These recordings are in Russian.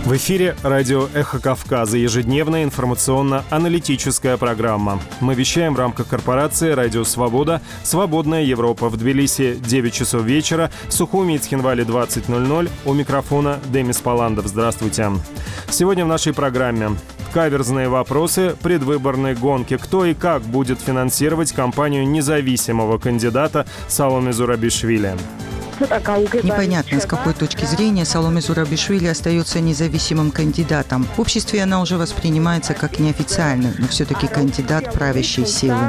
В эфире радио «Эхо Кавказа», ежедневная информационно-аналитическая программа. Мы вещаем в рамках корпорации «Радио Свобода», «Свободная Европа». В Тбилиси 9 часов вечера, в Сухуми и Цхинвале 20:00. У микрофона Демис Паландов. Здравствуйте. Сегодня в нашей программе каверзные вопросы предвыборной гонки. Кто и как будет финансировать кампанию независимого кандидата Саломе Зурабишвили? Непонятно, с какой точки зрения Саломе Зурабишвили остается независимым кандидатом. В обществе она уже воспринимается как неофициальный, но все-таки кандидат правящей силы.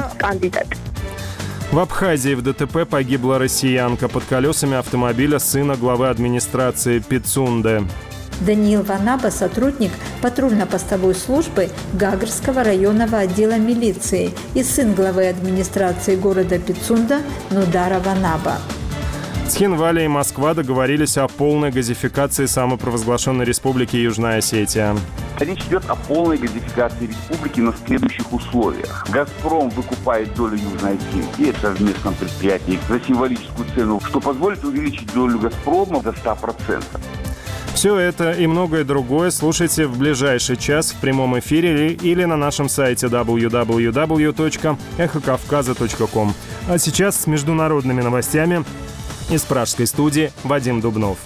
В Абхазии в ДТП погибла россиянка под колесами автомобиля сына главы администрации Пицунды. Даниил Ванаба – сотрудник патрульно-постовой службы Гагарского районного отдела милиции и сын главы администрации города Пицунда Нудара Ванаба. Цхинвали и Москва договорились о полной газификации самопровозглашенной республики Южная Осетия. Речь идет о полной газификации республики на следующих условиях. «Газпром» выкупает долю Южной Осетии в совместном предприятии за символическую цену, что позволит увеличить долю «Газпрома» до 100%. Все это и многое другое слушайте в ближайший час в прямом эфире или на нашем сайте www.эхокавказа.ком. А сейчас с международными новостями из пражской студии Вадим Дубнов.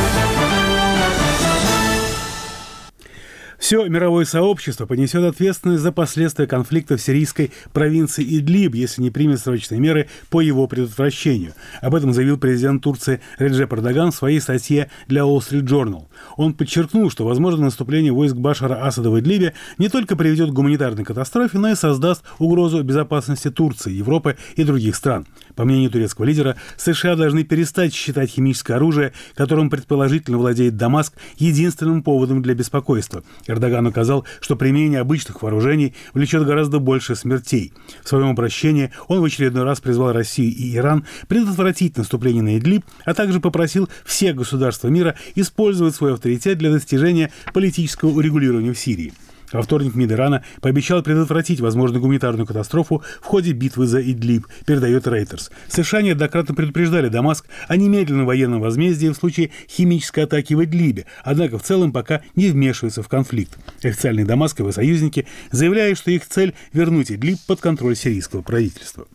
Все мировое сообщество понесет ответственность за последствия конфликта в сирийской провинции Идлиб, если не примет срочные меры по его предотвращению. Об этом заявил президент Турции Реджеп Эрдоган в своей статье для Wall Street Journal. Он подчеркнул, что возможное наступление войск Башара Асада в Идлибе не только приведет к гуманитарной катастрофе, но и создаст угрозу безопасности Турции, Европы и других стран. По мнению турецкого лидера, США должны перестать считать химическое оружие, которым предположительно владеет Дамаск, единственным поводом для беспокойства. Эрдоган указал, что применение обычных вооружений влечет гораздо больше смертей. В своем обращении он в очередной раз призвал Россию и Иран предотвратить наступление на Идлиб, а также попросил все государства мира использовать свой авторитет для достижения политического урегулирования в Сирии. Во вторник МИД Ирана пообещал предотвратить возможную гуманитарную катастрофу в ходе битвы за Идлиб, передает Reuters. США неоднократно предупреждали Дамаск о немедленном военном возмездии в случае химической атаки в Идлибе, однако в целом пока не вмешиваются в конфликт. Официальные дамасковые союзники заявляют, что их цель – вернуть Идлиб под контроль сирийского правительства.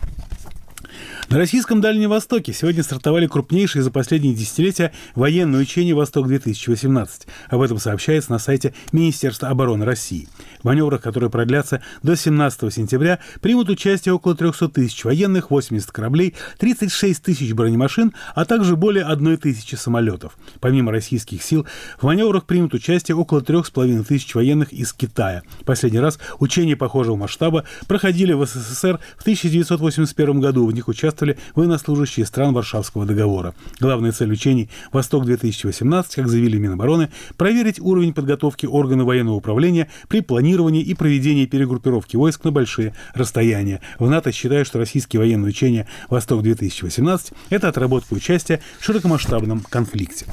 На российском Дальнем Востоке сегодня стартовали крупнейшие за последние десятилетия военные учения «Восток-2018». Об этом сообщается на сайте Министерства обороны России. В маневрах, которые продлятся до 17 сентября, примут участие около 300 тысяч военных, 80 кораблей, 36 тысяч бронемашин, а также более 1 тысячи самолетов. Помимо российских сил, в маневрах примут участие около 3,5 тысяч военных из Китая. Последний раз учения похожего масштаба проходили в СССР в 1981 году. В них участвовали военнослужащие стран Варшавского договора. Главная цель учений «Восток-2018», как заявили Минобороны, проверить уровень подготовки органов военного управления при планировании и проведении перегруппировки войск на большие расстояния. В НАТО считают, что российские военные учения «Восток-2018» – это отработка участия в широкомасштабном конфликте.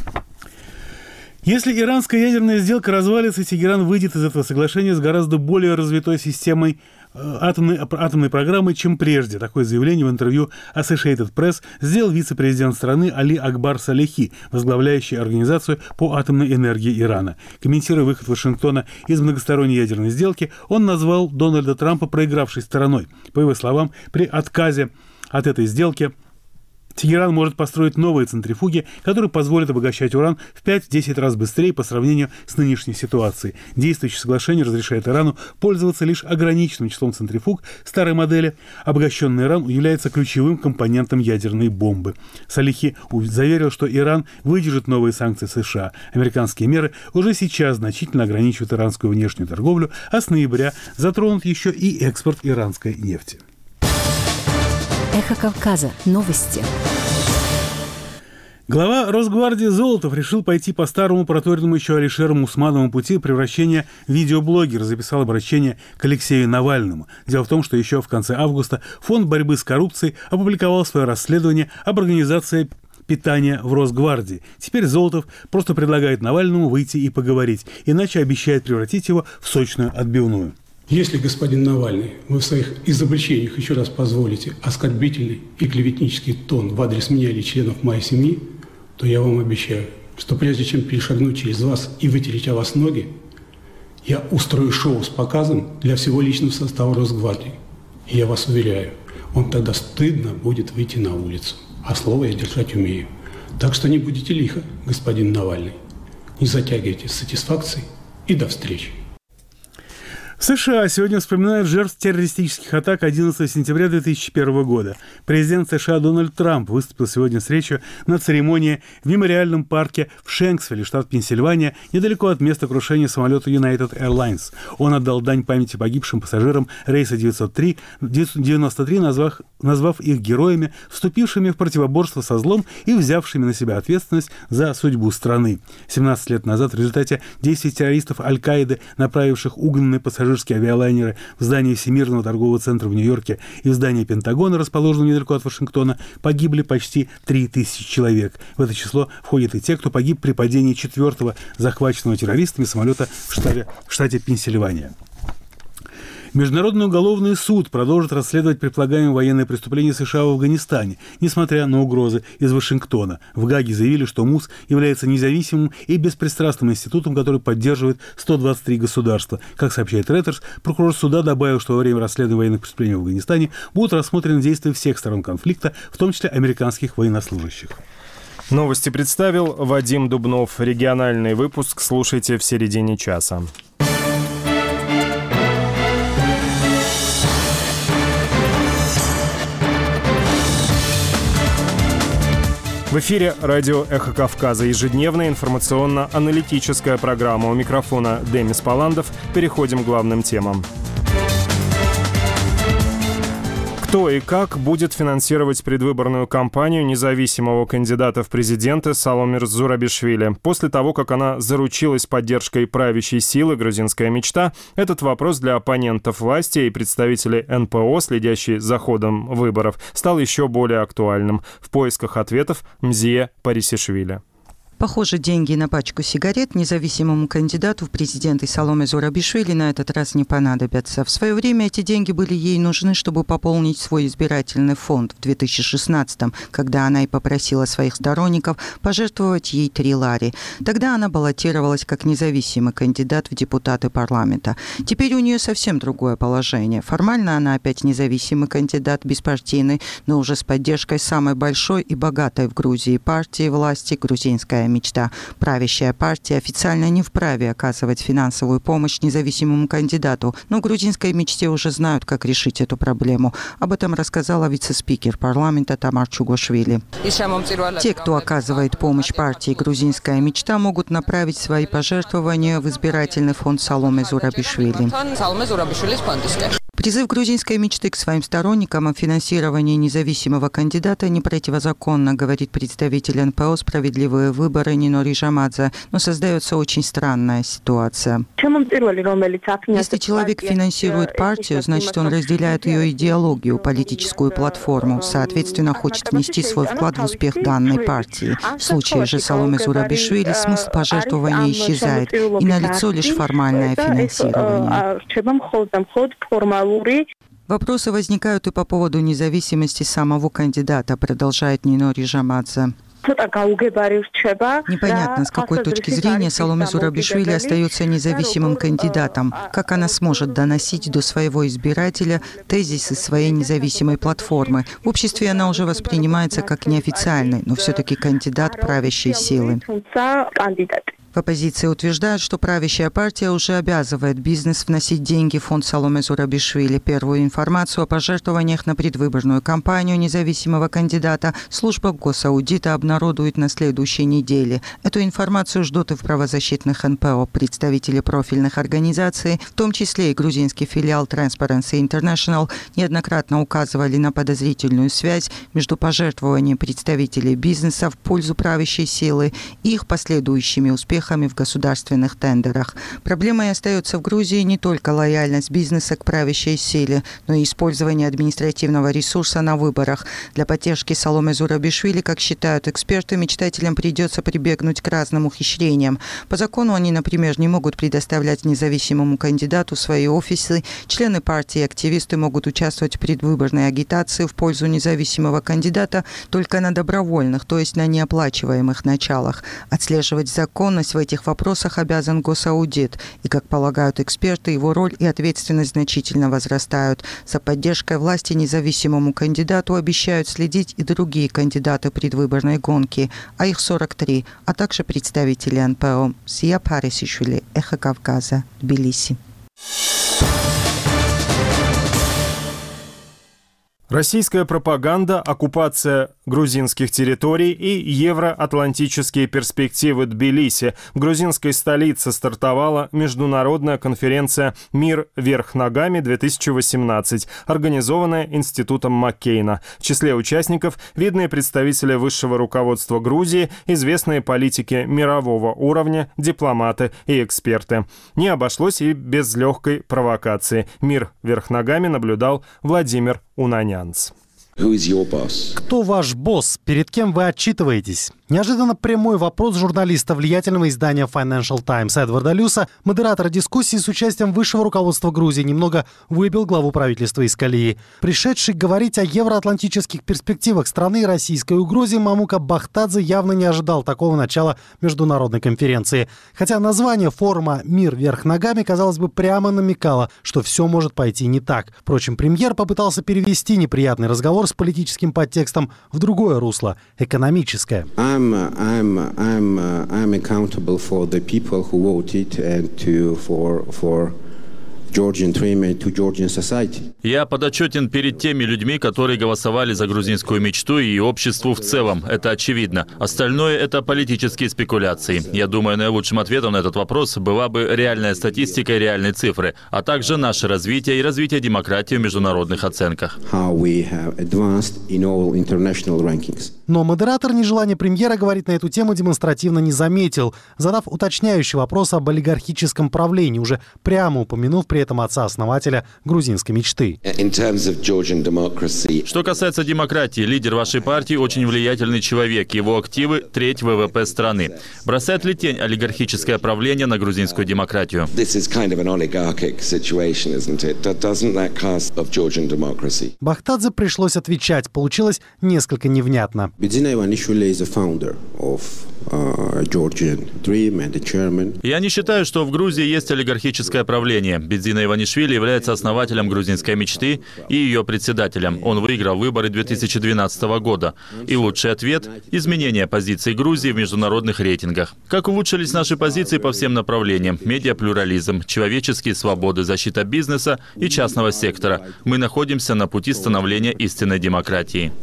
Если иранская ядерная сделка развалится, Тегеран выйдет из этого соглашения с гораздо более развитой системой атомной программы, чем прежде. Такое заявление в интервью Associated Press сделал вице-президент страны Али Акбар Салехи, возглавляющий организацию по атомной энергии Ирана. Комментируя выход Вашингтона из многосторонней ядерной сделки, он назвал Дональда Трампа проигравшей стороной. По его словам, при отказе от этой сделки Тегеран может построить новые центрифуги, которые позволят обогащать уран в 5-10 раз быстрее по сравнению с нынешней ситуацией. Действующее соглашение разрешает Ирану пользоваться лишь ограниченным числом центрифуг старой модели. Обогащенный уран является ключевым компонентом ядерной бомбы. Салихи заверил, что Иран выдержит новые санкции США. Американские меры уже сейчас значительно ограничивают иранскую внешнюю торговлю, а с ноября затронут еще и экспорт иранской нефти. Эхо Кавказа. Новости. Глава Росгвардии Золотов решил пойти по старому проторенному еще Алишером Усмановому пути превращения в видеоблогера, записал обращение к Алексею Навальному. Дело в том, что еще в конце августа Фонд борьбы с коррупцией опубликовал свое расследование об организации питания в Росгвардии. Теперь Золотов просто предлагает Навальному выйти и поговорить, иначе обещает превратить его в сочную отбивную. Если, господин Навальный, вы в своих изобличениях еще раз позволите оскорбительный и клеветнический тон в адрес меня или членов моей семьи, то я вам обещаю, что прежде чем перешагнуть через вас и вытереть о вас ноги, я устрою шоу с показом для всего личного состава Росгвардии. И я вас уверяю, вам тогда стыдно будет выйти на улицу. А слово я держать умею. Так что не будете лихо, господин Навальный. Не затягивайте с сатисфакцией и до встречи. США сегодня вспоминают жертв террористических атак 11 сентября 2001 года. Президент США Дональд Трамп выступил сегодня с речью на церемонии в мемориальном парке в Шенксвилле, штат Пенсильвания, недалеко от места крушения самолета United Airlines. Он отдал дань памяти погибшим пассажирам рейса 93, назвав их героями, вступившими в противоборство со злом и взявшими на себя ответственность за судьбу страны. 17 лет назад в результате действий террористов Аль-Каиды, направивших угнанные пассажирские авиалайнеры в здание Всемирного торгового центра в Нью-Йорке и в здании Пентагона, расположенного недалеко от Вашингтона, погибли почти 3000 человек. В это число входят и те, кто погиб при падении 4-го захваченного террористами самолета в штате Пенсильвания. Международный уголовный суд продолжит расследовать предполагаемые военные преступления США в Афганистане, несмотря на угрозы из Вашингтона. В Гааге заявили, что МУС является независимым и беспристрастным институтом, который поддерживает 123 государства. Как сообщает Reuters, прокурор суда добавил, что во время расследования военных преступлений в Афганистане будут рассмотрены действия всех сторон конфликта, в том числе американских военнослужащих. Новости представил Вадим Дубнов. Региональный выпуск слушайте в середине часа. В эфире радио «Эхо Кавказа». Ежедневная информационно-аналитическая программа. У микрофона Демис Паландов. Переходим к главным темам. Кто и как будет финансировать предвыборную кампанию независимого кандидата в президенты Саломе Зурабишвили? После того, как она заручилась поддержкой правящей силы «Грузинская мечта», этот вопрос для оппонентов власти и представителей НПО, следящие за ходом выборов, стал еще более актуальным. В поисках ответов Мзие Парисишвили. Похоже, деньги на пачку сигарет независимому кандидату в президенты Саломе Зурабишвили на этот раз не понадобятся. В свое время эти деньги были ей нужны, чтобы пополнить свой избирательный фонд в 2016-м, когда она и попросила своих сторонников пожертвовать ей 3 лари. Тогда она баллотировалась как независимый кандидат в депутаты парламента. Теперь у нее совсем другое положение. Формально она опять независимый кандидат, беспартийный, но уже с поддержкой самой большой и богатой в Грузии партии власти «Грузинская мечта». Правящая партия официально не вправе оказывать финансовую помощь независимому кандидату, но в «Грузинской мечте» уже знают, как решить эту проблему. Об этом рассказала вице-спикер парламента Тамар Чугошвили. Те, кто оказывает помощь партии «Грузинская мечта», могут направить свои пожертвования в избирательный фонд Саломе Зурабишвили. Призыв «Грузинской мечты» к своим сторонникам о финансировании независимого кандидата не противозаконно, говорит представитель НПО «Справедливые выборы» Нино Рижамадзе, но создается очень странная ситуация. Если человек финансирует партию, значит, он разделяет ее идеологию, политическую платформу, соответственно, хочет внести свой вклад в успех данной партии. В случае же Саломе Зурабишвили смысл пожертвования исчезает, и налицо лишь формальное финансирование. Вопросы возникают и по поводу независимости самого кандидата, продолжает Нино Рижамадзе. Непонятно, с какой точки зрения Саломе Зурабишвили остается независимым кандидатом. Как она сможет доносить до своего избирателя тезисы своей независимой платформы? В обществе она уже воспринимается как неофициальный, но все-таки кандидат правящей силы. В оппозиции утверждают, что правящая партия уже обязывает бизнес вносить деньги в фонд Саломе Зурабишвили. Первую информацию о пожертвованиях на предвыборную кампанию независимого кандидата служба госаудита обнародует на следующей неделе. Эту информацию ждут и в правозащитных НПО. Представители профильных организаций, в том числе и грузинский филиал Transparency International, неоднократно указывали на подозрительную связь между пожертвованием представителей бизнеса в пользу правящей силы и их последующими успехами успехами в государственных тендерах. Проблемой остается в Грузии не только лояльность бизнеса к правящей силе, но и использование административного ресурса на выборах. Для поддержки Саломе Зурабишвили, как считают эксперты, мечтателям придется прибегнуть к разным ухищрениям. По закону они, например, не могут предоставлять независимому кандидату свои офисы. Члены партии и активисты могут участвовать в предвыборной агитации в пользу независимого кандидата только на добровольных, то есть на неоплачиваемых началах. Отслеживать законность в этих вопросах обязан госаудит. И, как полагают эксперты, его роль и ответственность значительно возрастают. За поддержкой власти независимому кандидату обещают следить и другие кандидаты предвыборной гонки, а их 43, а также представители НПО. Сия Парисишвили, Эхо Кавказа, Тбилиси. Российская пропаганда, оккупация грузинских территорий и евроатлантические перспективы Тбилиси. В грузинской столице стартовала международная конференция «Мир вверх ногами-2018», организованная Институтом Маккейна. В числе участников видные представители высшего руководства Грузии, известные политики мирового уровня, дипломаты и эксперты. Не обошлось и без легкой провокации. «Мир вверх ногами» наблюдал Владимир Унанянц. Кто ваш босс? Перед кем вы отчитываетесь? Неожиданно прямой вопрос журналиста влиятельного издания Financial Times Эдварда Люса, модератора дискуссии с участием высшего руководства Грузии, немного выбил главу правительства из колеи. Пришедший говорить о евроатлантических перспективах страны российской угрозе Мамука Бахтадзе явно не ожидал такого начала международной конференции. Хотя название форума «Мир вверх ногами», казалось бы, прямо намекало, что все может пойти не так. Впрочем, премьер попытался перевести неприятный разговор с политическим подтекстом в другое русло – экономическое. I'm accountable for the people who voted and for Georgian dream and to Georgian society. Я подотчетен перед теми людьми, которые голосовали за грузинскую мечту и обществу в целом. Это очевидно. Остальное – это политические спекуляции. Я думаю, наилучшим ответом на этот вопрос была бы реальная статистика и реальные цифры, а также наше развитие и развитие демократии в международных оценках. Но модератор нежелания премьера говорить на эту тему демонстративно не заметил, задав уточняющий вопрос об олигархическом правлении, уже прямо упомянув при этом отца-основателя грузинской мечты. Что касается демократии, лидер вашей партии очень влиятельный человек. Его активы – треть ВВП страны. Бросает ли тень олигархическое правление на грузинскую демократию? Бахтадзе пришлось отвечать. Получилось несколько невнятно. Я не считаю, что в Грузии есть олигархическое правление. Бедзина Иванишвили является основателем грузинской мечты и ее председателем. Он выиграл выборы 2012 года. И лучший ответ – изменение позиции Грузии в международных рейтингах. Как улучшились наши позиции по всем направлениям – медиаплюрализм, человеческие свободы, защита бизнеса и частного сектора. Мы находимся на пути становления истинной демократии.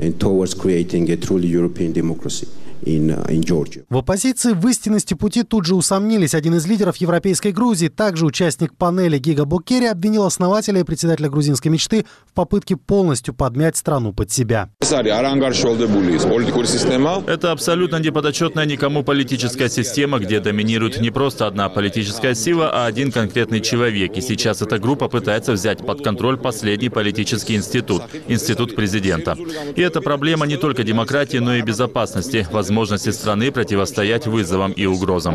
В оппозиции в истинности пути тут же усомнились. Один из лидеров европейской Грузии, также участник панели Гига Букери, обвинил основателя и председателя грузинской мечты в попытке полностью подмять страну под себя. Это абсолютно неподотчетная никому политическая система, где доминирует не просто одна политическая сила, а один конкретный человек. И сейчас эта группа пытается взять под контроль последний политический институт – институт президента. И это проблема не только демократии, но и безопасности, возможности страны противостоять вызовам и угрозам.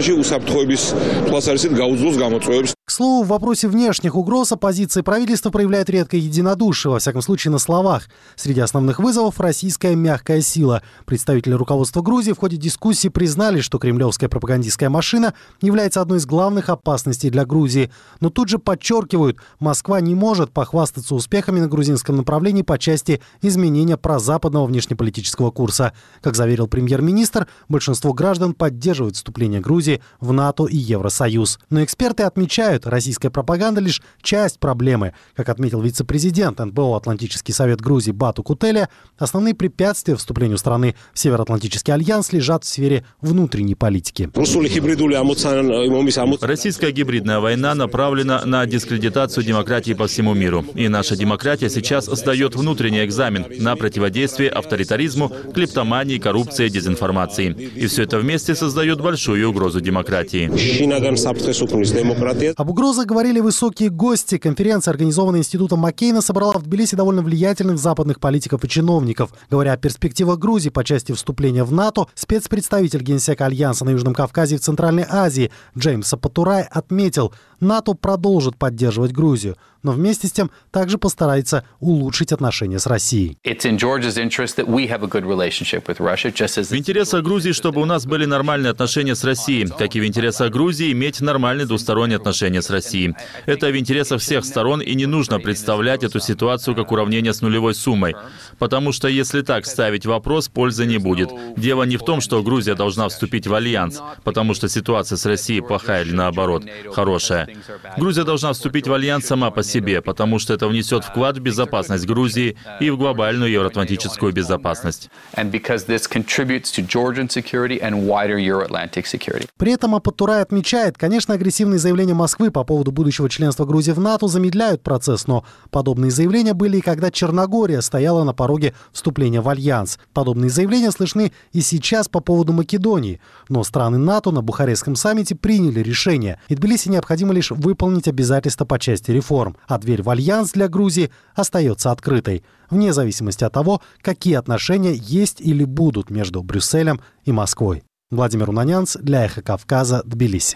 К слову, в вопросе внешних угроз оппозиция правительства проявляет редкое единодушие, во всяком случае на словах. Среди основных вызовов – российская мягкая сила. Представители руководства Грузии в ходе дискуссии признали, что кремлевская пропагандистская машина является одной из главных опасностей для Грузии. Но тут же подчеркивают, Москва не может похвастаться успехами на грузинском направлении по части изменения прозападного внешнеполитического курса. Как заверил премьер-министр, большинство граждан поддерживает вступление Грузии в НАТО и Евросоюз. Но эксперты отмечают, понимают, российская пропаганда лишь часть проблемы. Как отметил вице-президент НБО «Атлантический совет Грузии» Бату Кутеля, основные препятствия вступлению страны в Североатлантический альянс лежат в сфере внутренней политики. Российская гибридная война направлена на дискредитацию демократии по всему миру. И наша демократия сейчас сдает внутренний экзамен на противодействие авторитаризму, клептомании, коррупции, дезинформации. И все это вместе создает большую угрозу демократии. Об угрозах говорили высокие гости. Конференция, организованная Институтом Маккейна, собрала в Тбилиси довольно влиятельных западных политиков и чиновников. Говоря о перспективах Грузии по части вступления в НАТО, спецпредставитель Генсека Альянса на Южном Кавказе и в Центральной Азии Джеймс Апатурай отметил, НАТО продолжит поддерживать Грузию, но вместе с тем также постарается улучшить отношения с Россией. В интересах Грузии, чтобы у нас были нормальные отношения с Россией, как и в интересах Грузии иметь нормальные двусторонние отношения с Россией. Это в интересах всех сторон, и не нужно представлять эту ситуацию как уравнение с нулевой суммой. Потому что если так ставить вопрос, пользы не будет. Дело не в том, что Грузия должна вступить в альянс, потому что ситуация с Россией плохая или наоборот, хорошая. Грузия должна вступить в альянс сама по себе, потому что это внесет вклад в безопасность Грузии и в глобальную евроатлантическую безопасность. При этом Апатурай отмечает, конечно, агрессивные заявления Москвы по поводу будущего членства Грузии в НАТО замедляют процесс, но подобные заявления были и когда Черногория стояла на пороге вступления в альянс. Подобные заявления слышны и сейчас по поводу Македонии. Но страны НАТО на Бухарестском саммите приняли решение, и Тбилиси необходимо лишь выполнить обязательства по части реформ, а дверь в альянс для Грузии остается открытой, вне зависимости от того, какие отношения есть или будут между Брюсселем и Москвой. Владимир Унанянц для «Эхо Кавказа», Тбилиси.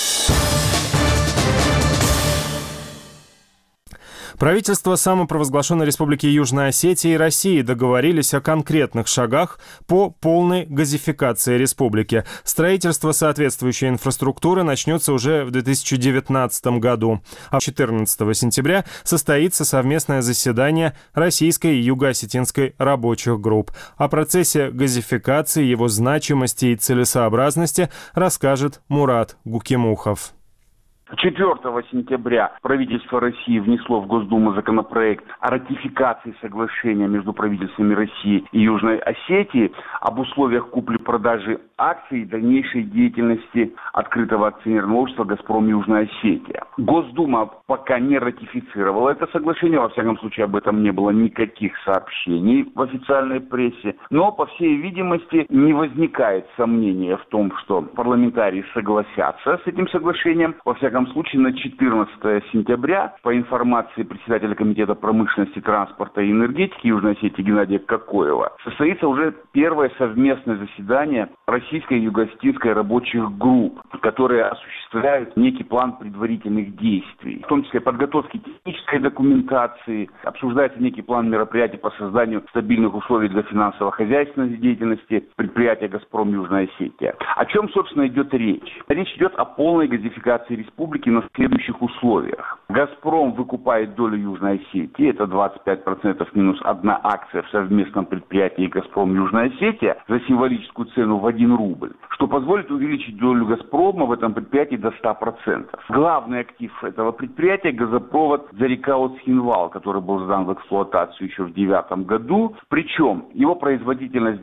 Правительства самопровозглашенной Республики Южная Осетия и России договорились о конкретных шагах по полной газификации республики. Строительство соответствующей инфраструктуры начнется уже в 2019 году. А 14 сентября состоится совместное заседание российской и юго-осетинской рабочих групп. О процессе газификации, его значимости и целесообразности расскажет Мурат Гукимухов. 4 сентября правительство России внесло в Госдуму законопроект о ратификации соглашения между правительствами России и Южной Осетии об условиях купли-продажи акций и дальнейшей деятельности открытого акционерного общества «Газпром Южная Осетия». Госдума пока не ратифицировала это соглашение, во всяком случае об этом не было никаких сообщений в официальной прессе, но, по всей видимости, не возникает сомнения в том, что парламентарии согласятся с этим соглашением. Во всяком случае, на 14 сентября, по информации председателя Комитета промышленности, транспорта и энергетики Южной Осетии Геннадия Кокоева, состоится уже первое совместное заседание российской и юго-осетинской рабочих групп, которые осуществляют некий план предварительных действий, в том числе подготовки технической документации, обсуждается некий план мероприятий по созданию стабильных условий для финансово-хозяйственной деятельности предприятия «Газпром Южная Осетия». О чем, собственно, идет речь? Речь идет о полной газификации республики на следующих условиях. «Газпром» выкупает долю Южной Осетии, это 25% минус одна акция в совместном предприятии «Газпром Южная Осетия» за символическую цену в 1 рубль, что позволит увеличить долю «Газпрома» в этом предприятии до 100%. Главный актив этого предприятия – газопровод Зарекаут-Схинвал, который был сдан в эксплуатацию еще в 2009 году. Причем его производительность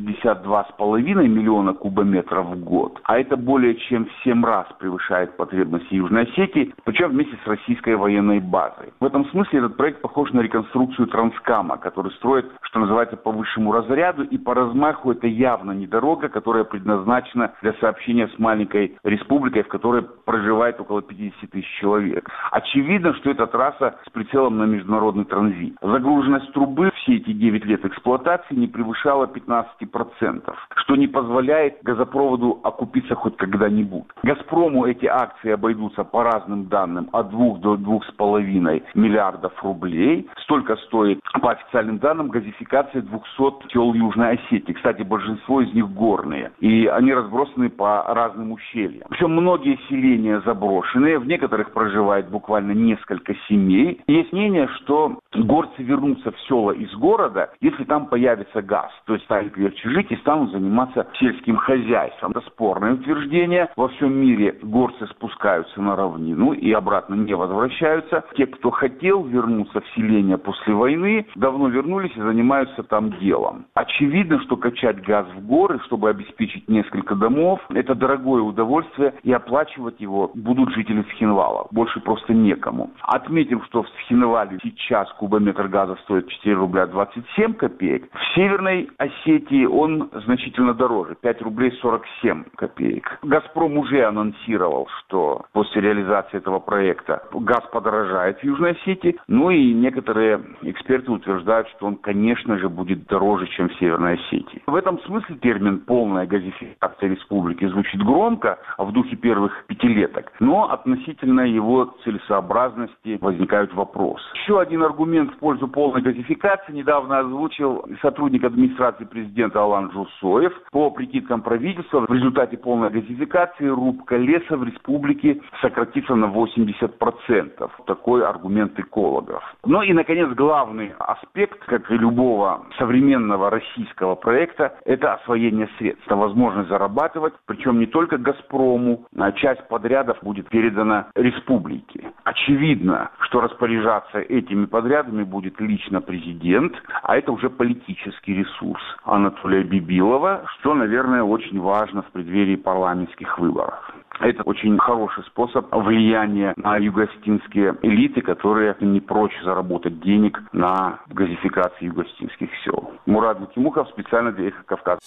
252,5 миллиона кубометров в год, а это более чем в 7 раз превышает потребности Южной Осетии, причем вместе с российской военной базой. В этом смысле этот проект похож на реконструкцию Транскама, который строит, что называется, по высшему разряду, и по размаху это явно не дорога, которая предназначена для сообщения с маленькой республикой, в которой проживает около 50 тысяч человек. Очевидно, что эта трасса с прицелом на международный транзит. Загруженность трубы все эти 9 лет эксплуатации не превышала 15%, что не позволяет газопроводу окупиться хоть когда-нибудь. «Газпрому» эти акции обойдутся по разным данным от 2 до 2,5 миллиардов рублей. Столько стоит, по официальным данным, газификация 200 сел Южной Осетии. Кстати, большинство из них горные. И они разбросаны по разным ущельям. Причем многие селения заброшенные, в некоторых проживает буквально несколько семей. Есть мнение, что горцы вернутся в села из города, если там появится газ. То есть станет легче жить и станут заниматься сельским хозяйством. Это спорное утверждение. Во всем мире горцы спускают возвращаются на равнину и обратно не возвращаются. Те, кто хотел вернуться в селение после войны, давно вернулись и занимаются там делом. Очевидно, что качать газ в горы, чтобы обеспечить несколько домов, это дорогое удовольствие, и оплачивать его будут жители Цхинвала. Больше просто некому. Отметим, что в Цхинвале сейчас кубометр газа стоит 4 рубля 27 копеек. В Северной Осетии он значительно дороже, 5 рублей 47 копеек. «Газпром» уже анонсировал, что после реализации этого проекта газ подорожает в Южной Осетии. Ну и некоторые эксперты утверждают, что он, конечно же, будет дороже, чем в Северной Осетии. В этом смысле термин «полная газификация республики» звучит громко, в духе первых пятилеток, но относительно его целесообразности возникают вопросы. Еще один аргумент в пользу полной газификации недавно озвучил сотрудник администрации президента Алан Джусоев. По прикидкам правительства, в результате полной газификации рубка леса в республике сократится на 80%. Такой аргумент экологов. Ну и, наконец, главный аспект, как и любого современного российского проекта, это освоение средств, возможность зарабатывать, причем не только «Газпрому», а часть подрядов будет передана республике. Очевидно, что распоряжаться этими подрядами будет лично президент, а это уже политический ресурс Анатолия Бибилова, что, наверное, очень важно в преддверии парламентских выборов. Это очень хороший способ влияния на юго-осетинские элиты, которые не прочь заработать денег на газификации юго-осетинских сел. Мурат Бутимухов, специально для «Эхо Кавказа».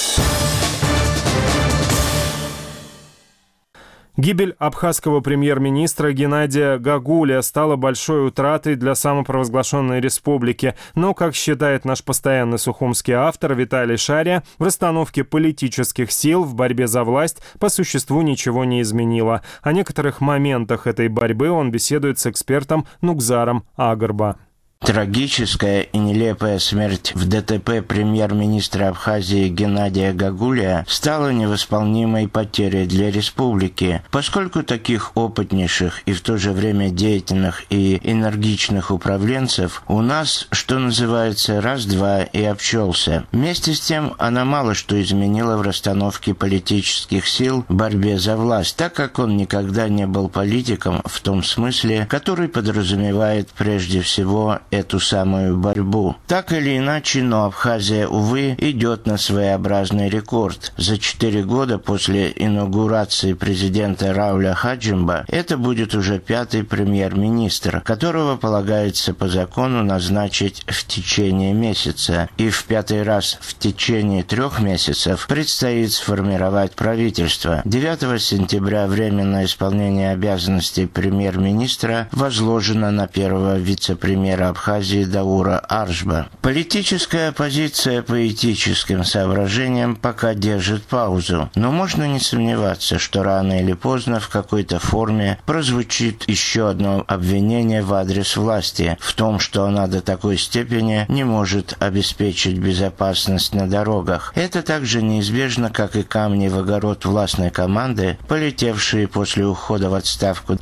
Гибель абхазского премьер-министра Геннадия Гагуля стала большой утратой для самопровозглашенной республики. Но, как считает наш постоянный сухумский автор Виталий Шария, в расстановке политических сил в борьбе за власть по существу ничего не изменило. О некоторых моментах этой борьбы он беседует с экспертом Нугзаром Агарба. Трагическая и нелепая смерть в ДТП премьер-министра Абхазии Геннадия Гагуля стала невосполнимой потерей для республики, поскольку таких опытнейших и в то же время деятельных и энергичных управленцев у нас, что называется, раз-два и обчелся. Вместе с тем она мало что изменила в расстановке политических сил в борьбе за власть, так как он никогда не был политиком в том смысле, который подразумевает прежде всего эту самую борьбу. Так или иначе, но Абхазия, увы, идет на своеобразный рекорд. За 4 года после инаугурации президента Рауля Хаджимба это будет уже 5-й премьер-министр, которого полагается по закону назначить в течение месяца. И в 5-й раз в течение 3 месяцев предстоит сформировать правительство. 9 сентября временное исполнение обязанностей премьер-министра возложено на первого вице-премьера Абхазии Даура Аршба. Политическая оппозиция по этическим соображениям пока держит паузу, но можно не сомневаться, что рано или поздно в какой-то форме прозвучит еще одно обвинение в адрес власти в том, что она до такой степени не может обеспечить безопасность на дорогах. Это также неизбежно, как и камни в огород властной команды, полетевшие после ухода в отставку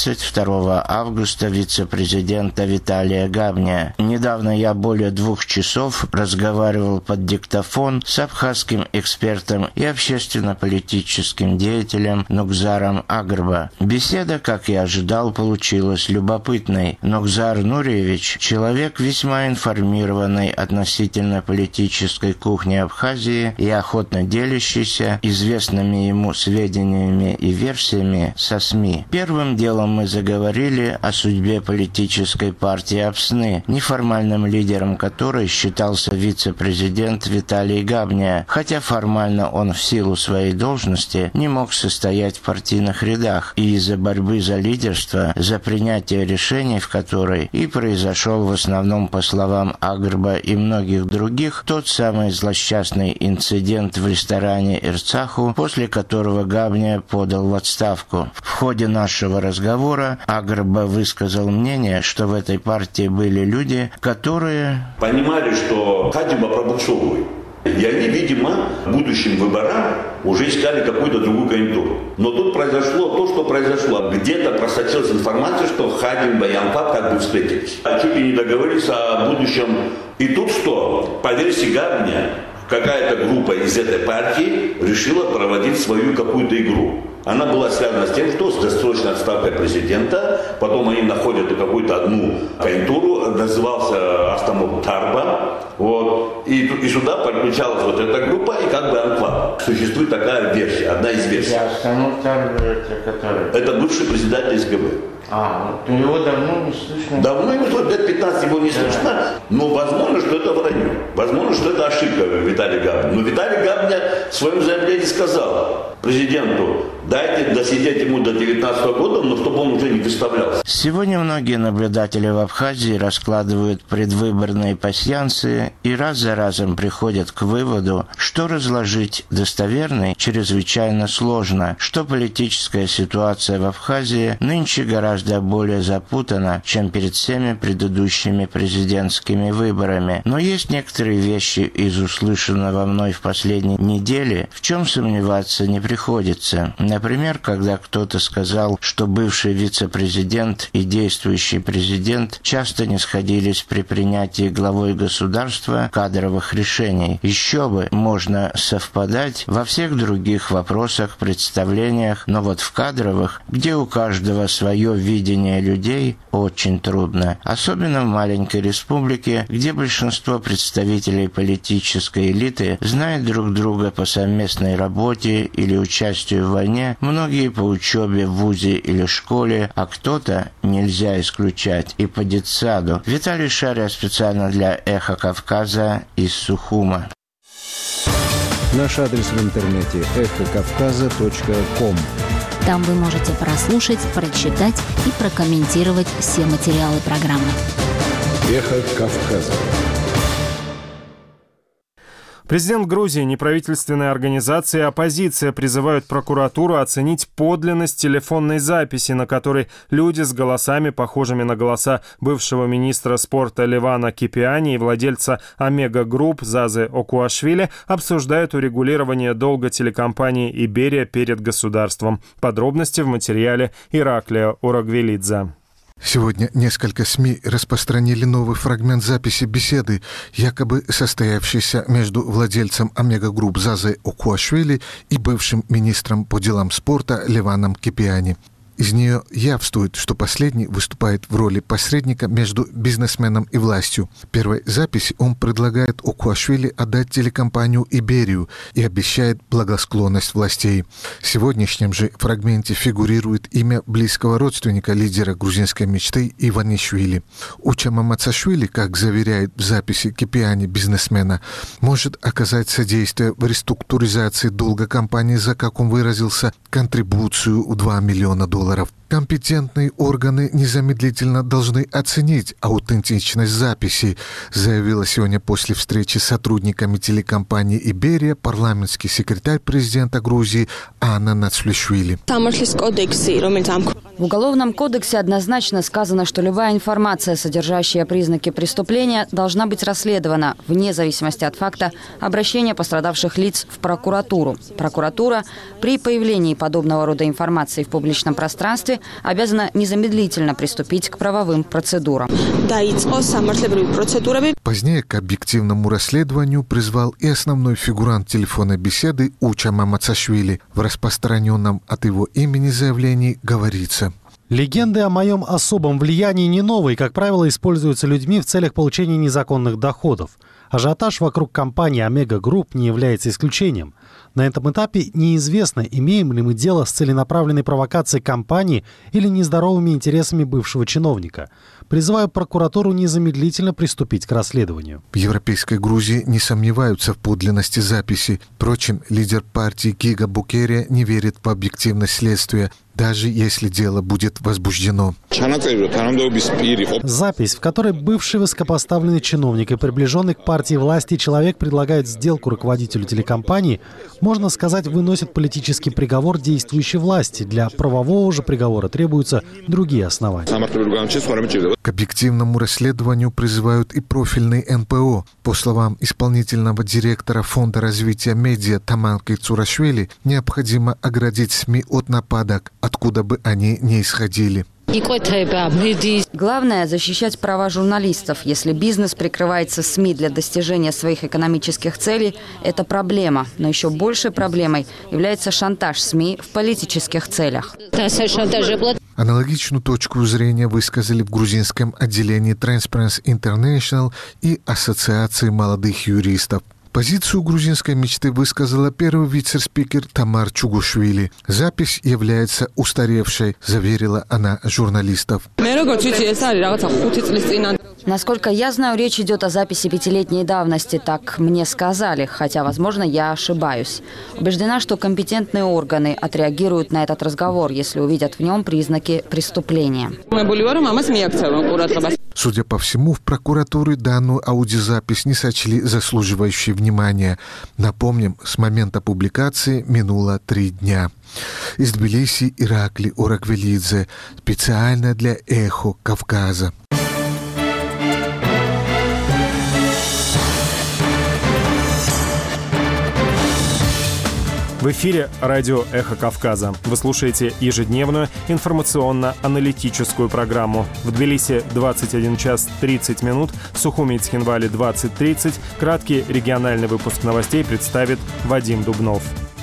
22 августа вице-президента Виталия Габня. Недавно я более 2 часов разговаривал под диктофон с абхазским экспертом и общественно-политическим деятелем Нугзаром Агарба. Беседа, как и ожидал, получилась любопытной. Нугзар Нуриевич – человек весьма информированный относительно политической кухни Абхазии и охотно делящийся известными ему сведениями и версиями со СМИ. Первым делом мы заговорили о судьбе политической партии Апсны, неформальным лидером которой считался вице-президент Виталий Габня, хотя формально он в силу своей должности не мог состоять в партийных рядах, и из-за борьбы за лидерство, за принятие решений в которой и произошел в основном, по словам Агарба и многих других, тот самый злосчастный инцидент в ресторане Эрцаху, после которого Габня подал в отставку. В ходе нашего разговора Агарба высказал мнение, что в этой партии были люди, которые понимали, что Хаджимба пробуксовывает. И они, видимо, будущим выборам уже искали какую-то другую кандидатуру. Но тут произошло то, что произошло. Где-то просочилась информация, что Хаджимба и Ампап как бы встретились. Чуть ли не договорились о будущем. И тут что? По версии Габня, какая-то группа из этой партии решила проводить свою какую-то игру. Она была связана с тем, что с досрочной отставкой президента, потом они находят какую-то одну конъюнктуру, назывался Астамов Тарба, вот, и сюда подключалась вот эта группа и как бы анклав. Существует такая версия, одна из версий. Астамов Тарба это который? Это бывший президент СГБ. Вот его давно не слышно. Давно не слышно, лет 15 его не слышно, но возможно, что это вранье. Возможно, что это ошибка Виталия Габня. Но Виталий Габня в своем заявлении сказал президенту: дайте досидеть ему до 2019 года, но чтобы он уже не выставлялся. Сегодня многие наблюдатели в Абхазии раскладывают предвыборные пасьянсы и раз за разом приходят к выводу, что разложить достоверно чрезвычайно сложно, что политическая ситуация в Абхазии нынче гораздо более запутана, чем перед всеми предыдущими президентскими выборами. Но есть некоторые вещи из услышанного мной в последние недели, в чем сомневаться не приходится. Например, когда кто-то сказал, что бывший вице-президент и действующий президент часто не сходились при принятии главой государства кадровых решений. Еще бы, можно совпадать во всех других вопросах, представлениях, но вот в кадровых, где у каждого свое видение людей, очень трудно. Особенно в маленькой республике, где большинство представителей политической элиты знают друг друга по совместной работе или участию в войне, многие по учебе в вузе или школе, а кто-то, нельзя исключать, и по детсаду. Виталий Шария специально для «Эхо Кавказа» из Сухума. Наш адрес в интернете эхокавказа.ком. Там вы можете прослушать, прочитать и прокомментировать все материалы программы. Эхо Кавказа. Президент Грузии, неправительственные организации и оппозиция призывают прокуратуру оценить подлинность телефонной записи, на которой люди с голосами, похожими на голоса бывшего министра спорта Левана Кипиани и владельца Омега Групп Зазы Окуашвили, обсуждают урегулирование долга телекомпании «Иберия» перед государством. Подробности в материале Ираклия Урагвелидзе. Сегодня несколько СМИ распространили новый фрагмент записи беседы, якобы состоявшейся между владельцем Омега Групп Зазой Окуашвили и бывшим министром по делам спорта Леваном Кипиани. Из нее явствует, что последний выступает в роли посредника между бизнесменом и властью. В первой записи он предлагает Окуашвили отдать телекомпанию «Иберию» и обещает благосклонность властей. В сегодняшнем же фрагменте фигурирует имя близкого родственника лидера грузинской мечты Иванишвили. Уча Мамацашвили, как заверяет в записи Кипиани бизнесмена, может оказать содействие в реструктуризации долга компании за, как он выразился, контрибуцию в $2 миллиона. Компетентные органы незамедлительно должны оценить аутентичность записи, заявила сегодня после встречи с сотрудниками телекомпании «Иберия» парламентский секретарь президента Грузии Анна Нацфлишвили. В Уголовном кодексе однозначно сказано, что любая информация, содержащая признаки преступления, должна быть расследована, вне зависимости от факта обращения пострадавших лиц в прокуратуру. Прокуратура при появлении подобного рода информации в публичном пространстве обязана незамедлительно приступить к правовым процедурам. Позднее к объективному расследованию призвал и основной фигурант телефонной беседы Уча Мамацашвили. В распространенном от его имени заявлении говорится: легенды о моем особом влиянии не новые, как правило, используются людьми в целях получения незаконных доходов. Ажиотаж вокруг компании «Омега Групп» не является исключением. На этом этапе неизвестно, имеем ли мы дело с целенаправленной провокацией компании или нездоровыми интересами бывшего чиновника. Призываю прокуратуру незамедлительно приступить к расследованию. В Европейской Грузии не сомневаются в подлинности записи. Впрочем, лидер партии Гига Букерия не верит в объективность следствия, даже если дело будет возбуждено. Запись, в которой бывший высокопоставленный чиновник и приближенный к партии власти человек предлагает сделку руководителю телекомпании, можно сказать, выносит политический приговор действующей власти. Для правового же приговора требуются другие основания. К объективному расследованию призывают и профильные НПО. По словам исполнительного директора Фонда развития медиа Таманки Цурашвили, необходимо оградить СМИ от нападок, откуда бы они ни исходили. Главное – защищать права журналистов. Если бизнес прикрывается СМИ для достижения своих экономических целей, это проблема. Но еще большей проблемой является шантаж СМИ в политических целях. Аналогичную точку зрения высказали в грузинском отделении Transparency International и Ассоциации молодых юристов. Позицию грузинской мечты высказала первый вице-спикер Тамар Чугушвили. Запись является устаревшей, заверила она журналистов. Насколько я знаю, речь идет о записи 5-летней давности, так мне сказали, хотя, возможно, я ошибаюсь. Убеждена, что компетентные органы отреагируют на этот разговор, если увидят в нем признаки преступления. Судя по всему, в прокуратуре данную аудиозапись не сочли заслуживающей внимания. Напомним, с момента публикации минуло 3 дня. Из Тбилиси Иракли Ораквелидзе. Специально для «Эхо Кавказа». В эфире радио «Эхо Кавказа». Вы слушаете ежедневную информационно-аналитическую программу. В Тбилиси 21 час 30 минут, в Сухуми и Цхинвале 20:30. Краткий региональный выпуск новостей представит Вадим Дубнов.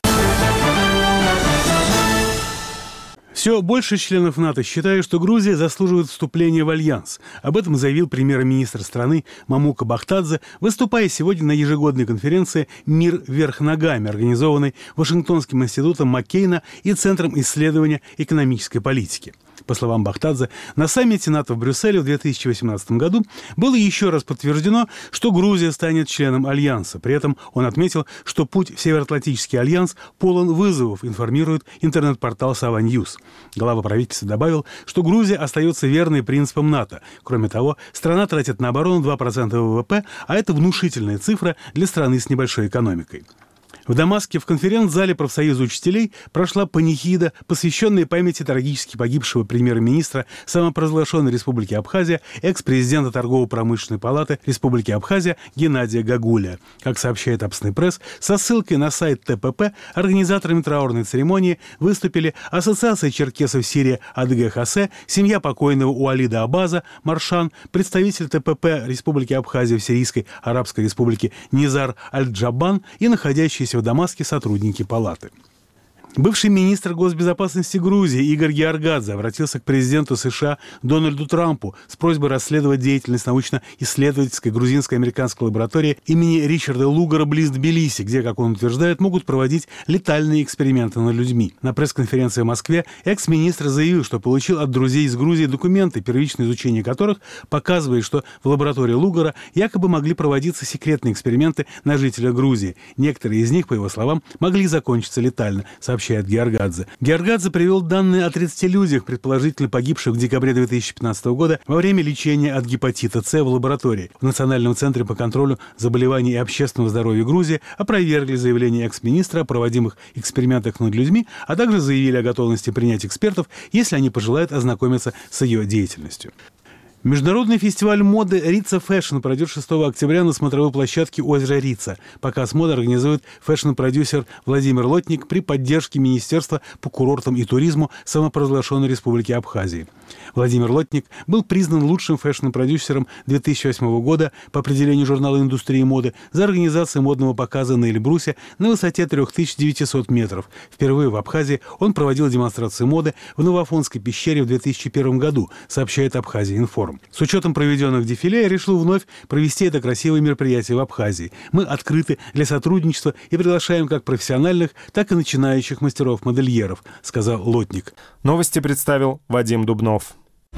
Все больше членов НАТО считают, что Грузия заслуживает вступления в альянс. Об этом заявил премьер-министр страны Мамука Бахтадзе, выступая сегодня на ежегодной конференции «Мир вверх ногами», организованной Вашингтонским институтом Маккейна и Центром исследования экономической политики. По словам Бахтадзе, на саммите НАТО в Брюсселе в 2018 году было еще раз подтверждено, что Грузия станет членом Альянса. При этом он отметил, что путь в Североатлантический альянс полон вызовов, информирует интернет-портал Сава Ньюс. Глава правительства добавил, что Грузия остается верной принципам НАТО. Кроме того, страна тратит на оборону 2% ВВП, а это внушительная цифра для страны с небольшой экономикой. В Дамаске в конференц-зале профсоюза учителей прошла панихида, посвященная памяти трагически погибшего премьер-министра самопровозглашенной Республики Абхазия, экс-президента Торгово-промышленной палаты Республики Абхазия Геннадия Гагуля. Как сообщает Абсный пресс, со ссылкой на сайт ТПП организаторами траурной церемонии выступили Ассоциация черкесов Сирии Адыгэ Хасе, семья покойного Уалида Абаза Маршан, представитель ТПП Республики Абхазия в Сирийской Арабской Республике Низар Аль-Джабан и находящиеся в Дамаске сотрудники палаты. Бывший министр госбезопасности Грузии Игорь Георгадзе обратился к президенту США Дональду Трампу с просьбой расследовать деятельность научно-исследовательской грузинско-американской лаборатории имени Ричарда Лугара близ Тбилиси, где, как он утверждает, могут проводить летальные эксперименты над людьми. На пресс-конференции в Москве экс-министр заявил, что получил от друзей из Грузии документы, первичное изучение которых показывает, что в лаборатории Лугара якобы могли проводиться секретные эксперименты на жителях Грузии. Некоторые из них, по его словам, могли закончиться летально, сообщает Георгадзе. Георгадзе привел данные о 30 людях, предположительно погибших в декабре 2015 года во время лечения от гепатита С в лаборатории. В Национальном центре по контролю заболеваний и общественного здоровья Грузии опровергли заявление экс-министра о проводимых экспериментах над людьми, а также заявили о готовности принять экспертов, если они пожелают ознакомиться с ее деятельностью. Международный фестиваль моды «Рица Фэшн» пройдет 6 октября на смотровой площадке озера Рица. Показ моды организует фэшн-продюсер Владимир Лотник при поддержке Министерства по курортам и туризму самопровозглашенной Республики Абхазии. Владимир Лотник был признан лучшим фэшн-продюсером 2008 года по определению журнала «Индустрии моды» за организацию модного показа на Эльбрусе на высоте 3900 метров. Впервые в Абхазии он проводил демонстрацию моды в Новоафонской пещере в 2001 году, сообщает Абхазия-Информ. С учетом проведенных дефиле я решил вновь провести это красивое мероприятие в Абхазии. Мы открыты для сотрудничества и приглашаем как профессиональных, так и начинающих мастеров-модельеров, сказал Лотник. Новости представил Вадим Дубнов.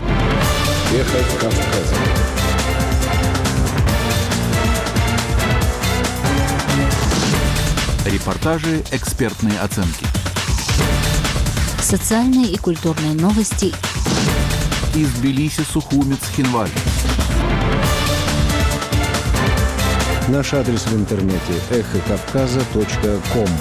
Эхо Кавказа. Репортажи, экспертные оценки. Социальные и культурные новости. Из Тбилиси, Сухуми, Цхинвали. Наш адрес в интернете эхокавказа.ком.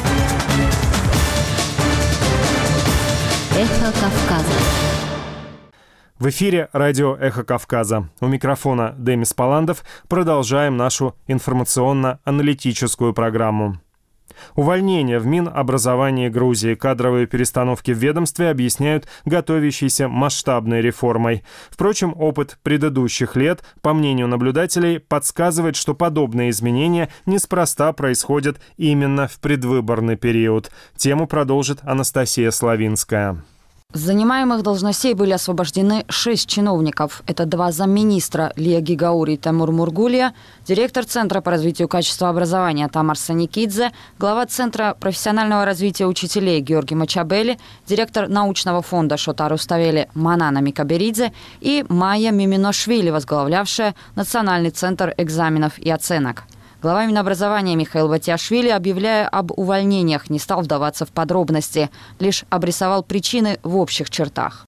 Эхо Кавказа. В эфире радио «Эхо Кавказа». У микрофона Демис Паландов. Продолжаем нашу информационно-аналитическую программу. Увольнение в Минобразовании Грузии. Кадровые перестановки в ведомстве объясняют готовящейся масштабной реформой. Впрочем, опыт предыдущих лет, по мнению наблюдателей, подсказывает, что подобные изменения неспроста происходят именно в предвыборный период. Тему продолжит Анастасия Славинская. С занимаемых должностей были освобождены 6 чиновников. Это 2 замминистра Лия Гигаури и Тимур Мургулия, директор Центра по развитию качества образования Тамар Саникидзе, глава Центра профессионального развития учителей Георгий Мачабели, директор научного фонда Шотар Уставели Манана Микаберидзе и Майя Миминошвили, возглавлявшая Национальный центр экзаменов и оценок. Глава Минобразования Михаил Батиашвили, объявляя об увольнениях, не стал вдаваться в подробности, лишь обрисовал причины в общих чертах.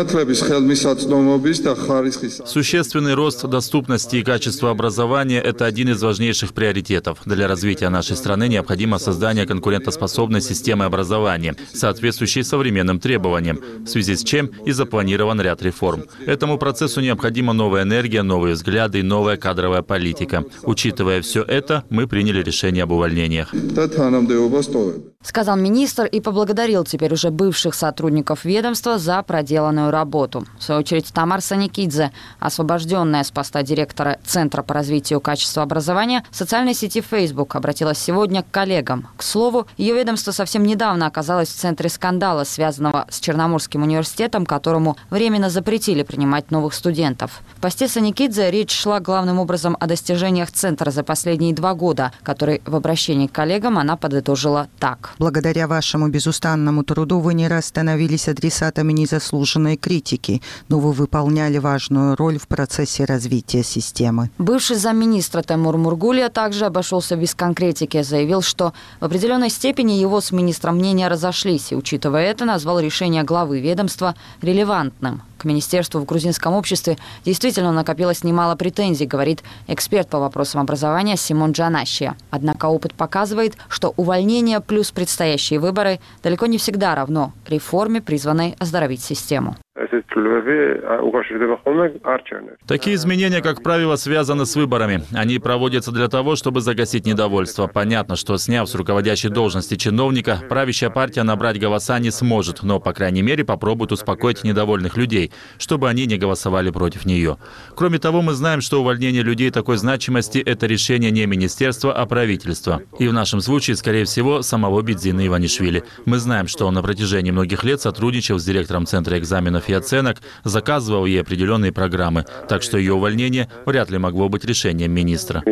Существенный рост доступности и качества образования – это один из важнейших приоритетов. Для развития нашей страны необходимо создание конкурентоспособной системы образования, соответствующей современным требованиям, в связи с чем и запланирован ряд реформ. Этому процессу необходима новая энергия, новые взгляды и новая кадровая политика. Учитывая все это, мы приняли решение об увольнениях. Сказал министр и поблагодарил теперь уже бывших сотрудников ведомства за проделанную работу. В свою очередь, Тамар Саникидзе, освобожденная с поста директора Центра по развитию качества образования, в социальной сети Facebook обратилась сегодня к коллегам. К слову, ее ведомство совсем недавно оказалось в центре скандала, связанного с Черноморским университетом, которому временно запретили принимать новых студентов. В посте Саникидзе речь шла главным образом о достижениях Центра за последние 2 года, который в обращении к коллегам она подытожила так. Благодаря вашему безустанному труду вы не раз становились адресатами незаслуженной критики, но вы выполняли важную роль в процессе развития системы. Бывший замминистра Тимур Мургулия также обошелся без конкретики, заявил, что в определенной степени его с министром мнения разошлись, и, учитывая это, назвал решение главы ведомства релевантным. К министерству в грузинском обществе действительно накопилось немало претензий, говорит эксперт по вопросам образования Симон Джанащия. Однако опыт показывает, что увольнение плюс предстоящие выборы далеко не всегда равно реформе, призванной оздоровить систему. Такие изменения, как правило, связаны с выборами. Они проводятся для того, чтобы загасить недовольство. Понятно, что, сняв с руководящей должности чиновника, правящая партия набрать голоса не сможет, но, по крайней мере, попробует успокоить недовольных людей, чтобы они не голосовали против нее. Кроме того, мы знаем, что увольнение людей такой значимости – это решение не министерства, а правительства. И в нашем случае, скорее всего, самого Бидзина Иванишвили. Мы знаем, что он на протяжении многих лет сотрудничал с директором Центра экзаменов и оценок, заказывал ей определенные программы, так что ее увольнение вряд ли могло быть решением министра.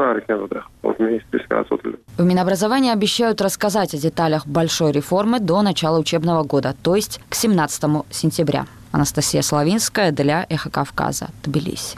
В Минобразовании обещают рассказать о деталях большой реформы до начала учебного года, то есть к 17 сентября. Анастасия Славинская для «Эхо Кавказа», Тбилиси.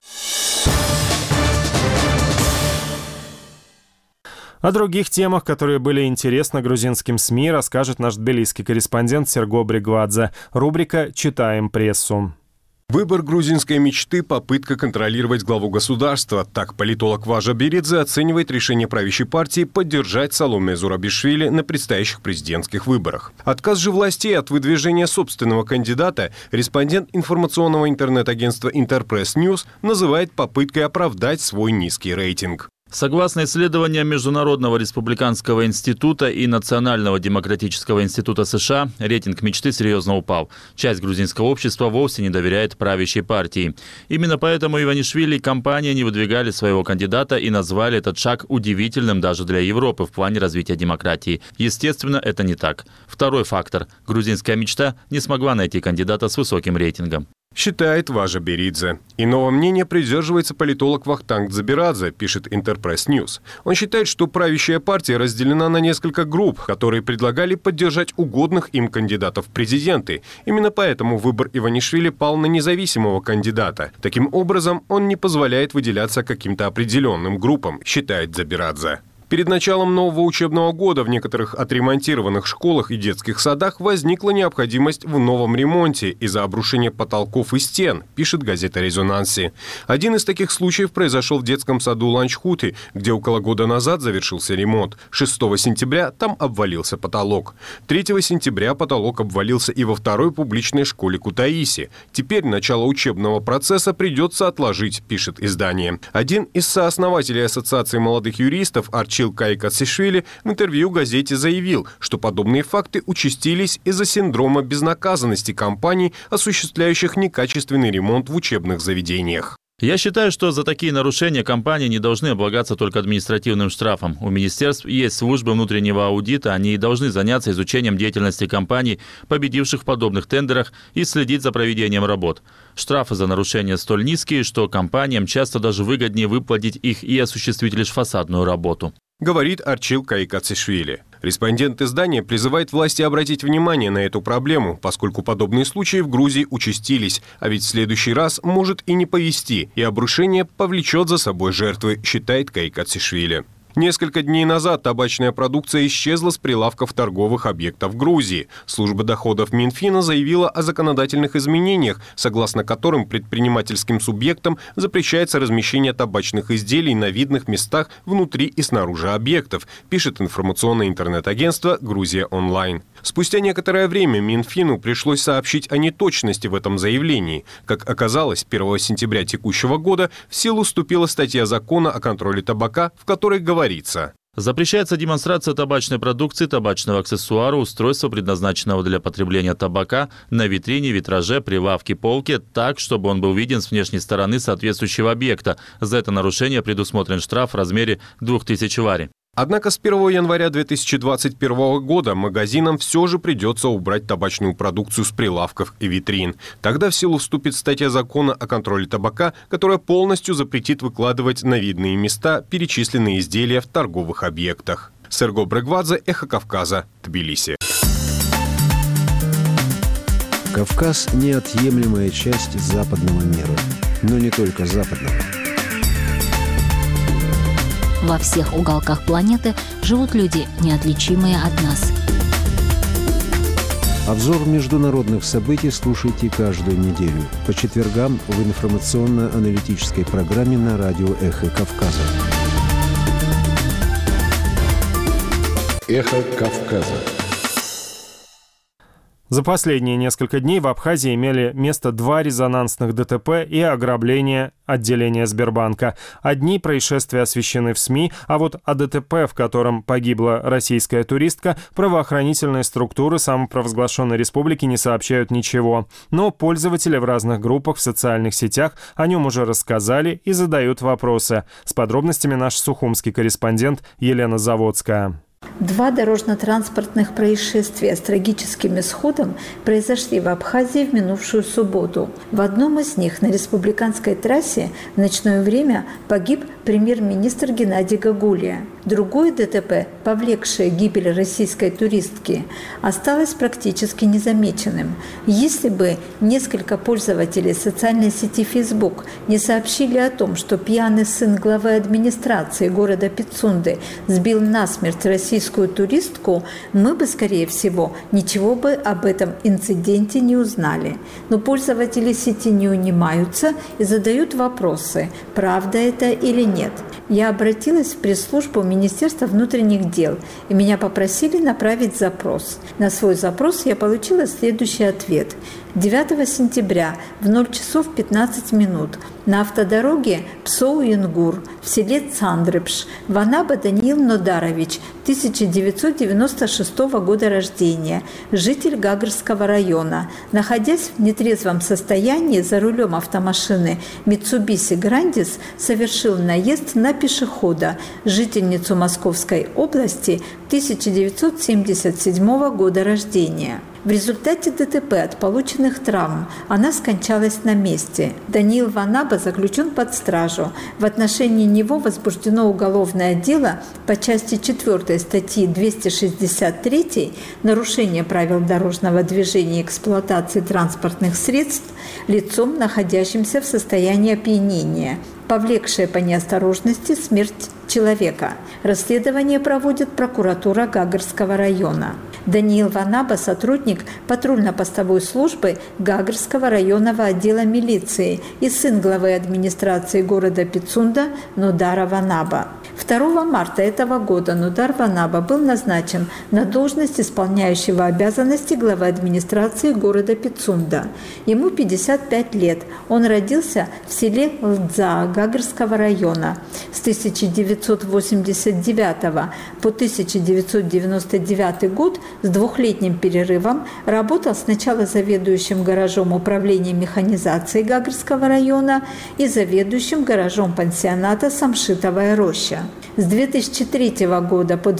О других темах, которые были интересны грузинским СМИ, расскажет наш тбилисский корреспондент Серго Бригвадзе. Рубрика «Читаем прессу». Выбор грузинской мечты – попытка контролировать главу государства. Так политолог Важа Беридзе оценивает решение правящей партии поддержать Саломе Зурабишвили на предстоящих президентских выборах. Отказ же властей от выдвижения собственного кандидата респондент информационного интернет-агентства Интерпресс Ньюс называет попыткой оправдать свой низкий рейтинг. Согласно исследованиям Международного республиканского института и Национального демократического института США, рейтинг мечты серьезно упал. Часть грузинского общества вовсе не доверяет правящей партии. Именно поэтому Иванишвили и компания не выдвигали своего кандидата и назвали этот шаг удивительным даже для Европы в плане развития демократии. Естественно, это не так. Второй фактор. Грузинская мечта не смогла найти кандидата с высоким рейтингом. Считает Важа Беридзе. Иного мнения придерживается политолог Вахтанг Дзабирадзе, пишет Интерпресс Ньюс. Он считает, что правящая партия разделена на несколько групп, которые предлагали поддержать угодных им кандидатов в президенты. Именно поэтому выбор Иванишвили пал на независимого кандидата. Таким образом, он не позволяет выделяться каким-то определенным группам, считает Дзабирадзе. Перед началом нового учебного года в некоторых отремонтированных школах и детских садах возникла необходимость в новом ремонте из-за обрушения потолков и стен, пишет газета «Резонанси». Один из таких случаев произошел в детском саду Ланчхуты, где около года назад завершился ремонт. 6 сентября там обвалился потолок. 3 сентября потолок обвалился и во второй публичной школе Кутаиси. Теперь начало учебного процесса придется отложить, пишет издание. Один из сооснователей Ассоциации молодых юристов Арчи Арчил Кайкацишвили в интервью газете заявил, что подобные факты участились из-за синдрома безнаказанности компаний, осуществляющих некачественный ремонт в учебных заведениях. Я считаю, что за такие нарушения компании не должны облагаться только административным штрафом. У министерств есть службы внутреннего аудита, они и должны заняться изучением деятельности компаний, победивших в подобных тендерах, и следить за проведением работ. Штрафы за нарушения столь низкие, что компаниям часто даже выгоднее выплатить их и осуществить лишь фасадную работу. Говорит Арчил Кайкацишвили. Респондент издания призывает власти обратить внимание на эту проблему, поскольку подобные случаи в Грузии участились, а ведь в следующий раз может и не повезти, и обрушение повлечет за собой жертвы, считает Кайкацишвили. Несколько дней назад табачная продукция исчезла с прилавков торговых объектов Грузии. Служба доходов Минфина заявила о законодательных изменениях, согласно которым предпринимательским субъектам запрещается размещение табачных изделий на видных местах внутри и снаружи объектов, пишет информационное интернет-агентство «Грузия онлайн». Спустя некоторое время Минфину пришлось сообщить о неточности в этом заявлении. Как оказалось, 1 сентября текущего года в силу вступила статья закона о контроле табака, в которой говорится: запрещается демонстрация табачной продукции, табачного аксессуара, устройства, предназначенного для потребления табака, на витрине, витраже, прилавке, полке, так, чтобы он был виден с внешней стороны соответствующего объекта. За это нарушение предусмотрен штраф в размере 2000 лари. Однако с 1 января 2021 года магазинам все же придется убрать табачную продукцию с прилавков и витрин. Тогда в силу вступит статья закона о контроле табака, которая полностью запретит выкладывать на видные места перечисленные изделия в торговых объектах. Серго Брегвадзе, Эхо Кавказа, Тбилиси. Кавказ – неотъемлемая часть западного мира, но не только западного. Во всех уголках планеты живут люди, неотличимые от нас. Обзор международных событий слушайте каждую неделю по четвергам в информационно-аналитической программе на радио «Эхо Кавказа». Эхо Кавказа. За последние несколько дней в Абхазии имели место 2 резонансных ДТП и ограбления отделения Сбербанка. Одни происшествия освещены в СМИ, а вот о ДТП, в котором погибла российская туристка, правоохранительные структуры самопровозглашенной республики не сообщают ничего. Но пользователи в разных группах в социальных сетях о нем уже рассказали и задают вопросы. С подробностями наш сухумский корреспондент Елена Заводская. 2 дорожно-транспортных происшествия с трагическим исходом произошли в Абхазии в минувшую субботу. В одном из них на республиканской трассе в ночное время погиб премьер-министр Геннадий Гагулия. Другое ДТП, повлекшее гибель российской туристки, осталось практически незамеченным. Если бы несколько пользователей социальной сети Facebook не сообщили о том, что пьяный сын главы администрации города Пицунды сбил насмерть российскую туристку, мы бы, скорее всего, ничего бы об этом инциденте не узнали. Но пользователи сети не унимаются и задают вопросы, правда это или нет. Я обратилась в пресс-службу Министерства внутренних дел, и меня попросили направить запрос. На свой запрос я получила следующий ответ. 9 сентября в 0 часов 15 минут на автодороге Псоу-Ингур в селе Цандрыпш Ванаба Даниил Нодарович, 1996 года рождения, житель Гагрского района, находясь в нетрезвом состоянии за рулем автомашины Mitsubishi Grandis, совершил наезд на пешехода, жительницу Московской области 1977 года рождения. В результате ДТП от полученных травм она скончалась на месте. Даниил Ванаба заключен под стражу. В отношении него возбуждено уголовное дело по части 4 статьи 263 «Нарушение правил дорожного движения и эксплуатации транспортных средств лицом, находящимся в состоянии опьянения, повлекшее по неосторожности смерть человека». Расследование проводит прокуратура Гагрского района. Даниил Ванаба – сотрудник патрульно-постовой службы Гагарского районного отдела милиции и сын главы администрации города Пицунда Нудара Ванаба. 2 марта этого года Нудар Ванаба был назначен на должность исполняющего обязанности главы администрации города Пицунда. Ему 55 лет. Он родился в селе Лдза Гагарского района. С 1989 по 1999 год с двухлетним перерывом работал сначала заведующим гаражом управления механизацией Гагарского района и заведующим гаражом пансионата «Самшитовая роща». С 2003 года по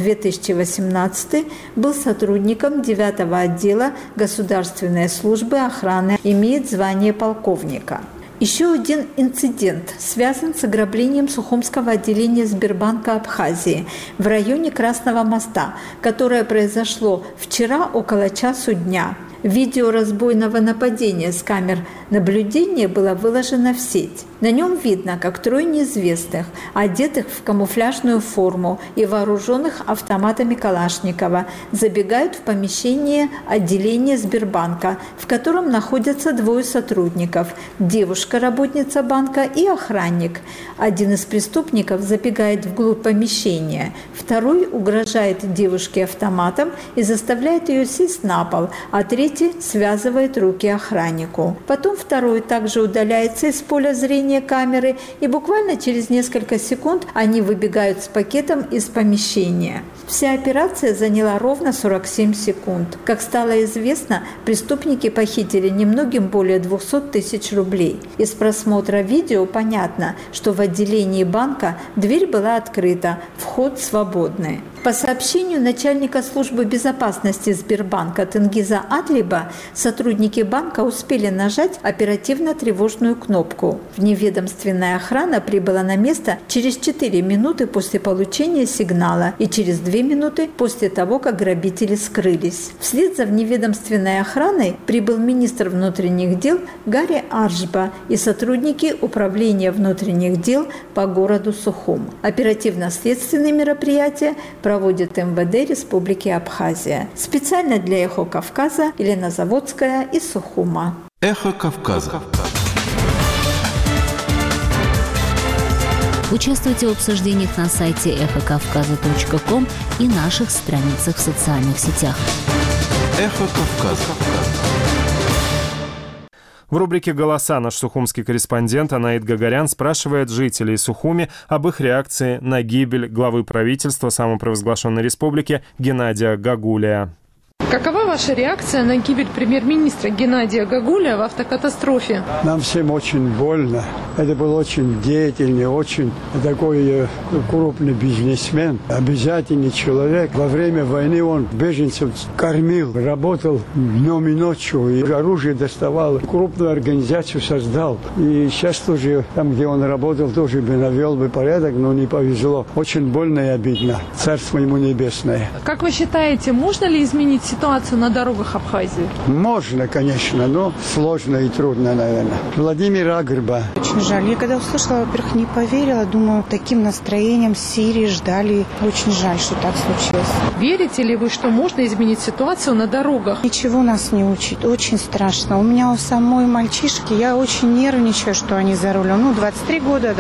2018 был сотрудником 9-го отдела Государственной службы охраны, имеет звание полковника. Еще один инцидент связан с ограблением Сухумского отделения Сбербанка Абхазии в районе Красного моста, которое произошло вчера около часу дня. Видео разбойного нападения с камер наблюдения было выложено в сеть. На нем видно, как 3 неизвестных, одетых в камуфляжную форму и вооруженных автоматами Калашникова, забегают в помещение отделения Сбербанка, в котором находятся 2 сотрудников – девушка, работница банка, и охранник. Один из преступников забегает вглубь помещения, второй угрожает девушке автоматом и заставляет ее сесть на пол, а третий связывает руки охраннику. Потом второй также удаляется из поля зрения камеры, и буквально через несколько секунд они выбегают с пакетом из помещения. Вся операция заняла ровно 47 секунд. Как стало известно, преступники похитили немногим более 200 тысяч рублей. Из просмотра видео понятно, что в отделении банка дверь была открыта, вход свободный. По сообщению начальника службы безопасности Сбербанка Тенгиза Атлиба, сотрудники банка успели нажать оперативно-тревожную кнопку. Вневедомственная охрана прибыла на место через 4 минуты после получения сигнала и через 2 минуты после того, как грабители скрылись. Вслед за вневедомственной охраной прибыл министр внутренних дел Гарри Аржба и сотрудники Управления внутренних дел по городу Сухум. Оперативно-следственные мероприятия проводит МВД Республики Абхазия. Специально для «Эхо Кавказа» Елена Заводская из Сухума. Эхо Кавказа. Участвуйте в обсуждениях на сайте эхокавказа.ком и наших страницах в социальных сетях. Эхо Кавказа. В рубрике «Голоса» наш сухумский корреспондент Анаит Гагарян спрашивает жителей Сухуми об их реакции на гибель главы правительства самопровозглашенной республики Геннадия Гагулия. Какова ваша реакция на гибель премьер-министра Геннадия Гагулия в автокатастрофе? Нам всем очень больно. Это был очень деятельный, очень такой крупный бизнесмен, обязательный человек. Во время войны он беженцев кормил, работал днем и ночью, и оружие доставал, крупную организацию создал. И сейчас тоже, там, где он работал, тоже бы навел бы порядок, но не повезло. Очень больно и обидно. Царство ему небесное. Как вы считаете, можно ли изменить ситуацию на дорогах Абхазии? Можно, конечно, но сложно и трудно, наверное. Владимир Агрба. Очень жаль. Я когда услышала, во-первых, не поверила. Думаю, таким настроением Сирии ждали. Очень жаль, что так случилось. Верите ли вы, что можно изменить ситуацию на дорогах? Ничего нас не учит. Очень страшно. У меня у самой мальчишки, я очень нервничаю, что они за рулем. 23 года,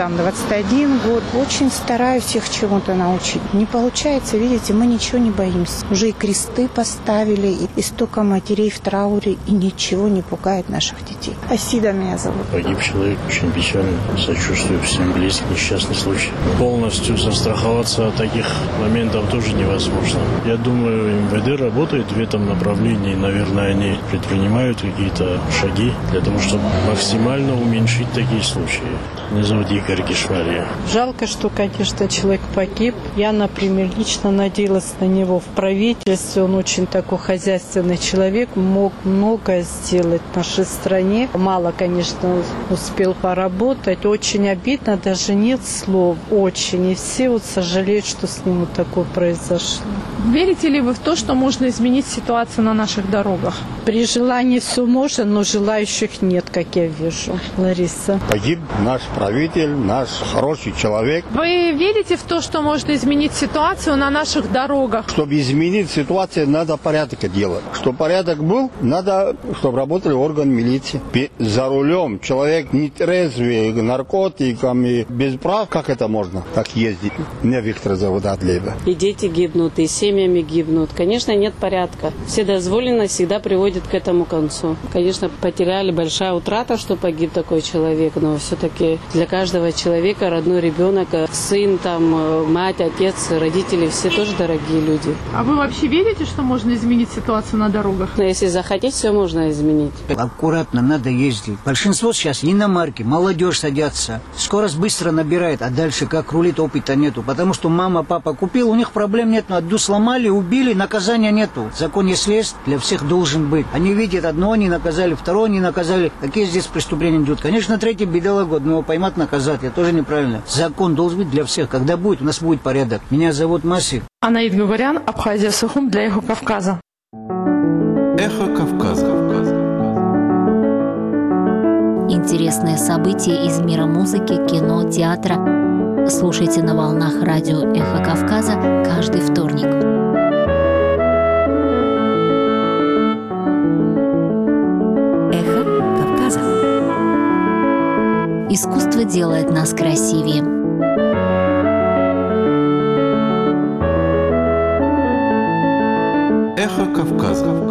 21 год. Очень стараюсь их чему-то научить. Не получается, видите, мы ничего не боимся. Уже и кресты поставили, и столько матерей в трауре, и ничего не пугает наших детей. Асида меня зовут. Погиб человек, очень печально. Сочувствую всем близким, несчастный случай. Полностью застраховаться от таких моментов тоже невозможно. Я думаю, МВД работает в этом направлении. Наверное, они предпринимают какие-то шаги для того, чтобы максимально уменьшить такие случаи. Меня зовут Игорь Кишмария. Жалко, что, конечно, человек погиб. Я, например, лично надеялась на него в правительстве. Он очень такой хозяйственный человек, мог многое сделать в нашей стране. Мало, конечно, успел поработать. Очень обидно, даже нет слов. Очень. И все вот сожалеют, что с ним вот такое произошло. Верите ли вы в то, что можно изменить ситуацию на наших дорогах? При желании все можно, но желающих нет, как я вижу. Лариса. Погиб наш правитель, наш хороший человек. Вы верите в то, что можно изменить ситуацию на наших дорогах? Чтобы изменить ситуацию, надо порядок порядка делать. Чтобы порядок был, надо, чтобы работали органы милиции. За рулем человек не трезвый, наркотиками, без прав, как это можно так ездить? Меня Виктор зовут Адлеева. И дети гибнут, и семьями гибнут. Конечно, нет порядка. Вседозволенность всегда приводит к этому концу. Конечно, потеряли, большая утрата, что погиб такой человек, но все-таки для каждого человека родной ребенок, сын, там, мать, отец, родители, все тоже дорогие люди. А вы вообще верите, что можно изменить ситуацию на дорогах? Но если захотеть, все можно изменить. Аккуратно надо ездить. Большинство сейчас иномарки, молодежь садятся. Скорость быстро набирает, а дальше как рулит, опыта нету. Потому что мама, папа купил, у них проблем нет. Одну сломали, убили, наказания нету. Закон, если есть, для всех должен быть. Они видят, одного не наказали, второго не наказали. Какие здесь преступления идут? Конечно, третий бедолагу, одного поймать, наказать. Это тоже неправильно. Закон должен быть для всех. Когда будет, у нас будет порядок. Меня зовут Масик. Анаид Гаварян, Абхазия, Сухум для Эхо Кавказа. Эхо Кавказа. Интересные события из мира музыки, кино, театра. Слушайте на волнах радио «Эхо Кавказа» каждый вторник. Эхо Кавказа. Искусство делает нас красивее. Эхо Кавказа.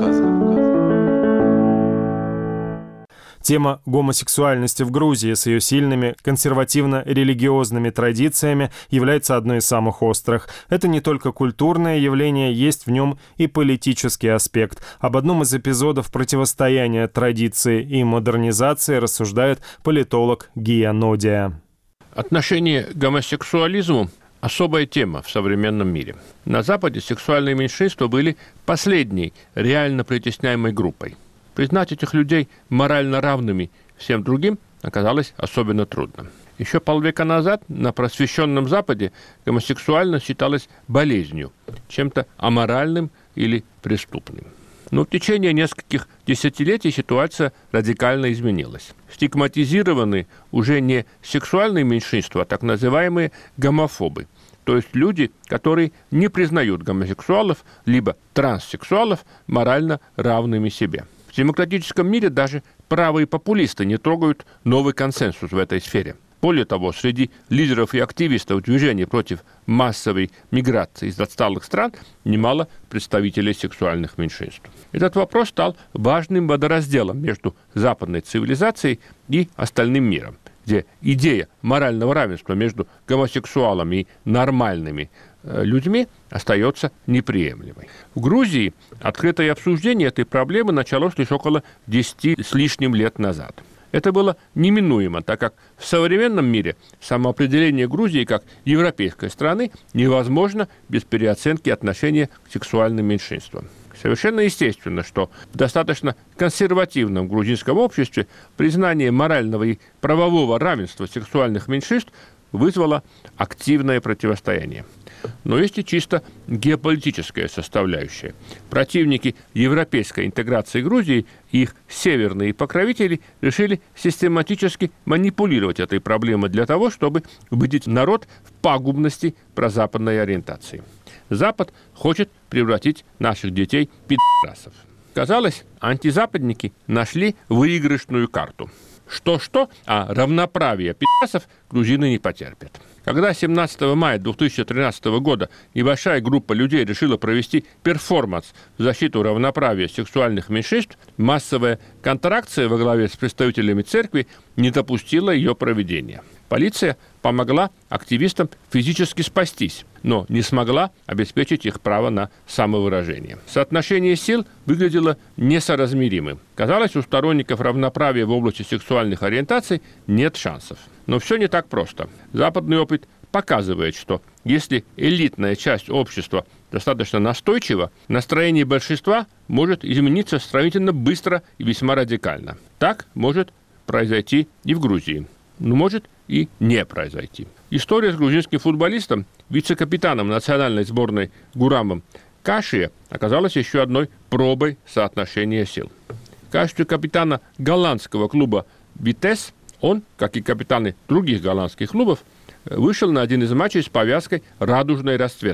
Тема гомосексуальности в Грузии с ее сильными консервативно-религиозными традициями является одной из самых острых. Это не только культурное явление, есть в нем и политический аспект. Об одном из эпизодов противостояния традиции и модернизации рассуждает политолог Гия Нодия. Отношение к гомосексуализму – особая тема в современном мире. На Западе сексуальные меньшинства были последней реально притесняемой группой. Признать этих людей морально равными всем другим оказалось особенно трудно. Еще полвека назад на просвещенном Западе гомосексуальность считалась болезнью, чем-то аморальным или преступным. Но в течение нескольких десятилетий ситуация радикально изменилась. Стигматизированы уже не сексуальные меньшинства, а так называемые гомофобы, то есть люди, которые не признают гомосексуалов либо транссексуалов морально равными себе. В демократическом мире даже правые популисты не трогают новый консенсус в этой сфере. Более того, среди лидеров и активистов движения против массовой миграции из отсталых стран немало представителей сексуальных меньшинств. Этот вопрос стал важным водоразделом между западной цивилизацией и остальным миром, где идея морального равенства между гомосексуалами и нормальными людьми остается неприемлемой. В Грузии открытое обсуждение этой проблемы началось лишь около 10 с лишним лет назад. Это было неминуемо, так как в современном мире самоопределение Грузии как европейской страны невозможно без переоценки отношения к сексуальным меньшинствам. Совершенно естественно, что в достаточно консервативном грузинском обществе признание морального и правового равенства сексуальных меньшинств вызвало активное противостояние. Но есть и чисто геополитическая составляющая. Противники европейской интеграции Грузии и их северные покровители решили систематически манипулировать этой проблемой для того, чтобы убедить народ в пагубности прозападной ориентации. Запад хочет превратить наших детей в пидорасов. Казалось, антизападники нашли выигрышную карту. Что-что, а равноправие пидорасов грузины не потерпят. Когда 17 мая 2013 года небольшая группа людей решила провести перформанс в защиту равноправия сексуальных меньшинств, массовая контракция во главе с представителями церкви не допустила ее проведения. Полиция помогла активистам физически спастись, но не смогла обеспечить их право на самовыражение. Соотношение сил выглядело несоразмеримым. Казалось, у сторонников равноправия в области сексуальных ориентаций нет шансов. Но все не так просто. Западный опыт показывает, что если элитная часть общества достаточно настойчива, настроение большинства может измениться сравнительно быстро и весьма радикально. Так может произойти и в Грузии. Но может и не произойти. История с грузинским футболистом, вице-капитаном национальной сборной Гурамом Кашия оказалась еще одной пробой соотношения сил. В качестве капитана голландского клуба «Витес» он, как и капитаны других голландских клубов, вышел на один из матчей с повязкой радужной расцветки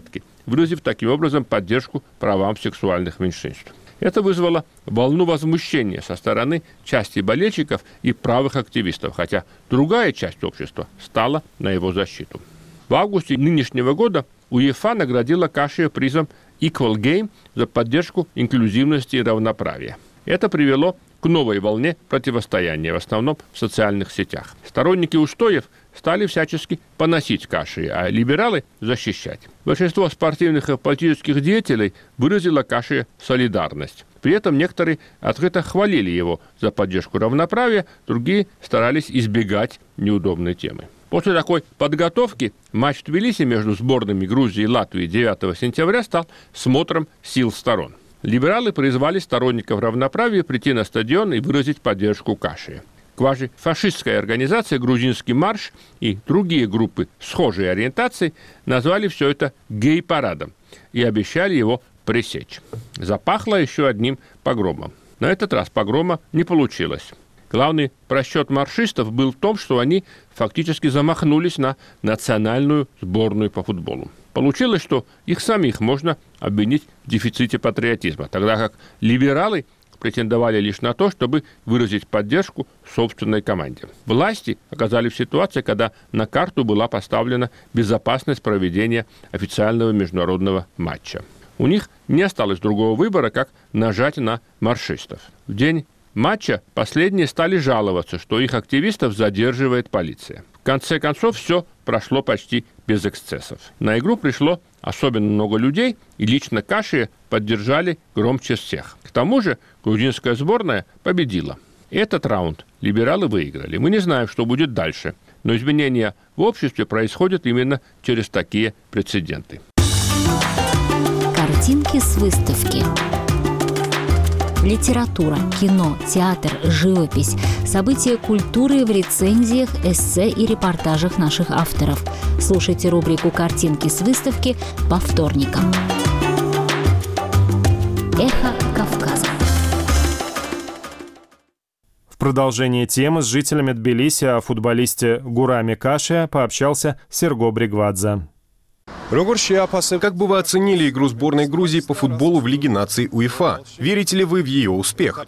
выразив таким образом поддержку правам сексуальных меньшинств. Это вызвало волну возмущения со стороны части болельщиков и правых активистов, хотя другая часть общества стала на его защиту. В августе нынешнего года УЕФА наградила Кашия призом Equal Game за поддержку инклюзивности и равноправия. Это привело к новой волне противостояния, в основном в социальных сетях. Сторонники устоев стали всячески поносить Каши, а либералы – защищать. Большинство спортивных и политических деятелей выразило Каши солидарность. При этом некоторые открыто хвалили его за поддержку равноправия, другие старались избегать неудобной темы. После такой подготовки матч в Тбилиси между сборными Грузии и Латвии 9 сентября стал смотром сил сторон. Либералы призвали сторонников равноправия прийти на стадион и выразить поддержку Каши. Квазифашистская организация «Грузинский марш» и другие группы схожей ориентации назвали все это гей-парадом и обещали его пресечь. Запахло еще одним погромом. На этот раз погрома не получилось. Главный просчет маршистов был в том, что они фактически замахнулись на национальную сборную по футболу. Получилось, что их самих можно обвинить в дефиците патриотизма, тогда как либералы претендовали лишь на то, чтобы выразить поддержку собственной команде. Власти оказались в ситуации, когда на карту была поставлена безопасность проведения официального международного матча. У них не осталось другого выбора, как нажать на маршистов. В день матча последние стали жаловаться, что их активистов задерживает полиция. В конце концов, все прошло почти без эксцессов. На игру пришло особенно много людей, и лично Каши поддержали громче всех. К тому же грузинская сборная победила. Этот раунд либералы выиграли. Мы не знаем, что будет дальше, но изменения в обществе происходят именно через такие прецеденты. Картинки с выставки. Литература, кино, театр, живопись. События культуры в рецензиях, эссе и репортажах наших авторов. Слушайте рубрику «Картинки с выставки» по вторникам. Эхо Кавказа. В продолжение темы с жителями Тбилиси о футболисте Гураме Кашия пообщался Серго Бригвадзе. Как бы вы оценили игру сборной Грузии по футболу в Лиге наций УЕФА? Верите ли вы в ее успех?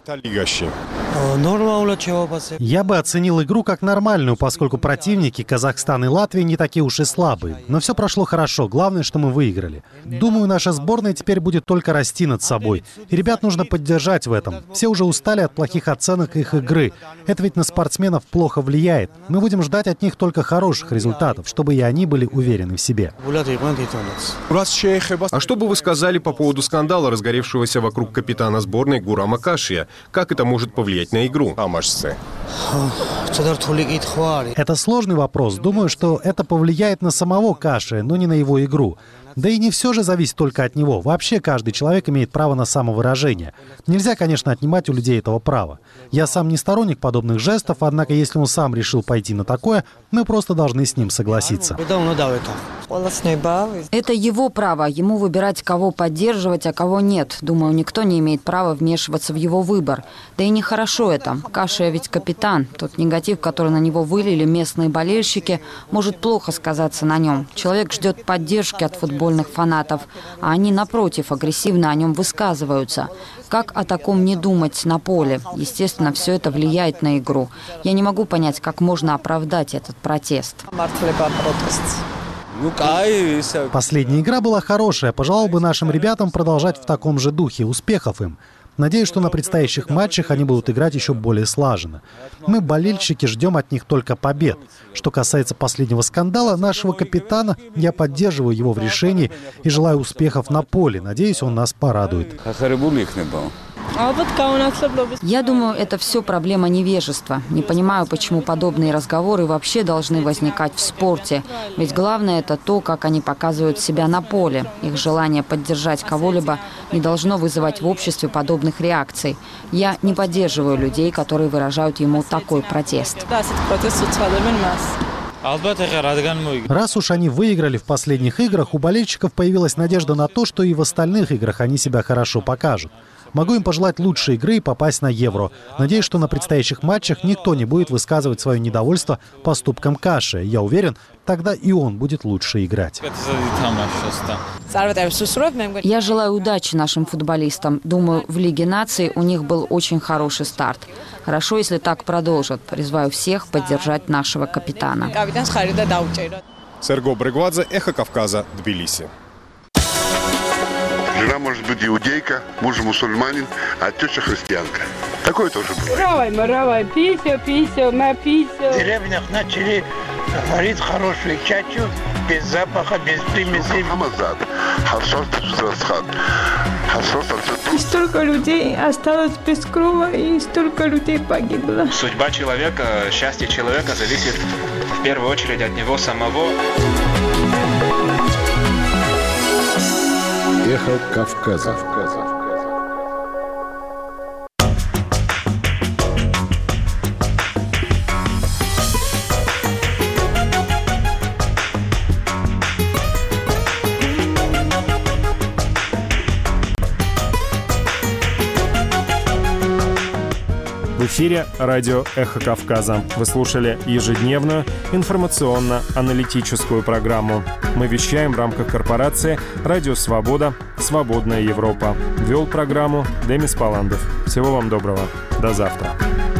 Я бы оценил игру как нормальную, поскольку противники Казахстан и Латвия не такие уж и слабые. Но все прошло хорошо, главное, что мы выиграли. Думаю, наша сборная теперь будет только расти над собой. И ребят нужно поддержать в этом. Все уже устали от плохих оценок их игры. Это ведь на спортсменов плохо влияет. Мы будем ждать от них только хороших результатов, чтобы и они были уверены в себе. А что бы вы сказали по поводу скандала, разгоревшегося вокруг капитана сборной Гурама Кашия? Как это может повлиять на игру? Это сложный вопрос. Думаю, что это повлияет на самого Кашия, но не на его игру. Да и не все же зависит только от него. Вообще каждый человек имеет право на самовыражение. Нельзя, конечно, отнимать у людей этого права. Я сам не сторонник подобных жестов, однако если он сам решил пойти на такое, мы просто должны с ним согласиться. Это его право, ему выбирать, кого поддерживать, а кого нет. Думаю, никто не имеет права вмешиваться в его выбор. Да и нехорошо это. Кашия ведь капитан. Тот негатив, который на него вылили местные болельщики, может плохо сказаться на нем. Человек ждет поддержки от футбольных фанатов, а они, напротив, агрессивно о нем высказываются. Как о таком не думать на поле? Естественно, все это влияет на игру. Я не могу понять, как можно оправдать этот протест. Последняя игра была хорошая. Пожелал бы нашим ребятам продолжать в таком же духе. Успехов им. Надеюсь, что на предстоящих матчах они будут играть еще более слаженно. Мы, болельщики, ждем от них только побед. Что касается последнего скандала, нашего капитана, я поддерживаю его в решении и желаю успехов на поле. Надеюсь, он нас порадует. Я думаю, это все проблема невежества. Не понимаю, почему подобные разговоры вообще должны возникать в спорте. Ведь главное это то, как они показывают себя на поле. Их желание поддержать кого-либо не должно вызывать в обществе подобных реакций. Я не поддерживаю людей, которые выражают ему такой протест. Раз уж они выиграли в последних играх, у болельщиков появилась надежда на то, что и в остальных играх они себя хорошо покажут. Могу им пожелать лучшей игры и попасть на Евро. Надеюсь, что на предстоящих матчах никто не будет высказывать свое недовольство поступком Каши. Я уверен, тогда и он будет лучше играть. Я желаю удачи нашим футболистам. Думаю, в Лиге наций у них был очень хороший старт. Хорошо, если так продолжат. Призываю всех поддержать нашего капитана. Серго Брегвадзе, Эхо Кавказа, Тбилиси. Жена может быть иудейка, муж мусульманин, а теща христианка. Такое тоже бывает. В деревнях начали варить хорошую чачу, без запаха, без примесей. И столько людей осталось без крова, и столько людей погибло. Судьба человека, счастье человека зависит в первую очередь от него самого. Эхо Кавказа. В эфире радио «Эхо Кавказа». Вы слушали ежедневную информационно-аналитическую программу. Мы вещаем в рамках корпорации «Радио Свобода. Свободная Европа». Вел программу Демис Паландов. Всего вам доброго. До завтра.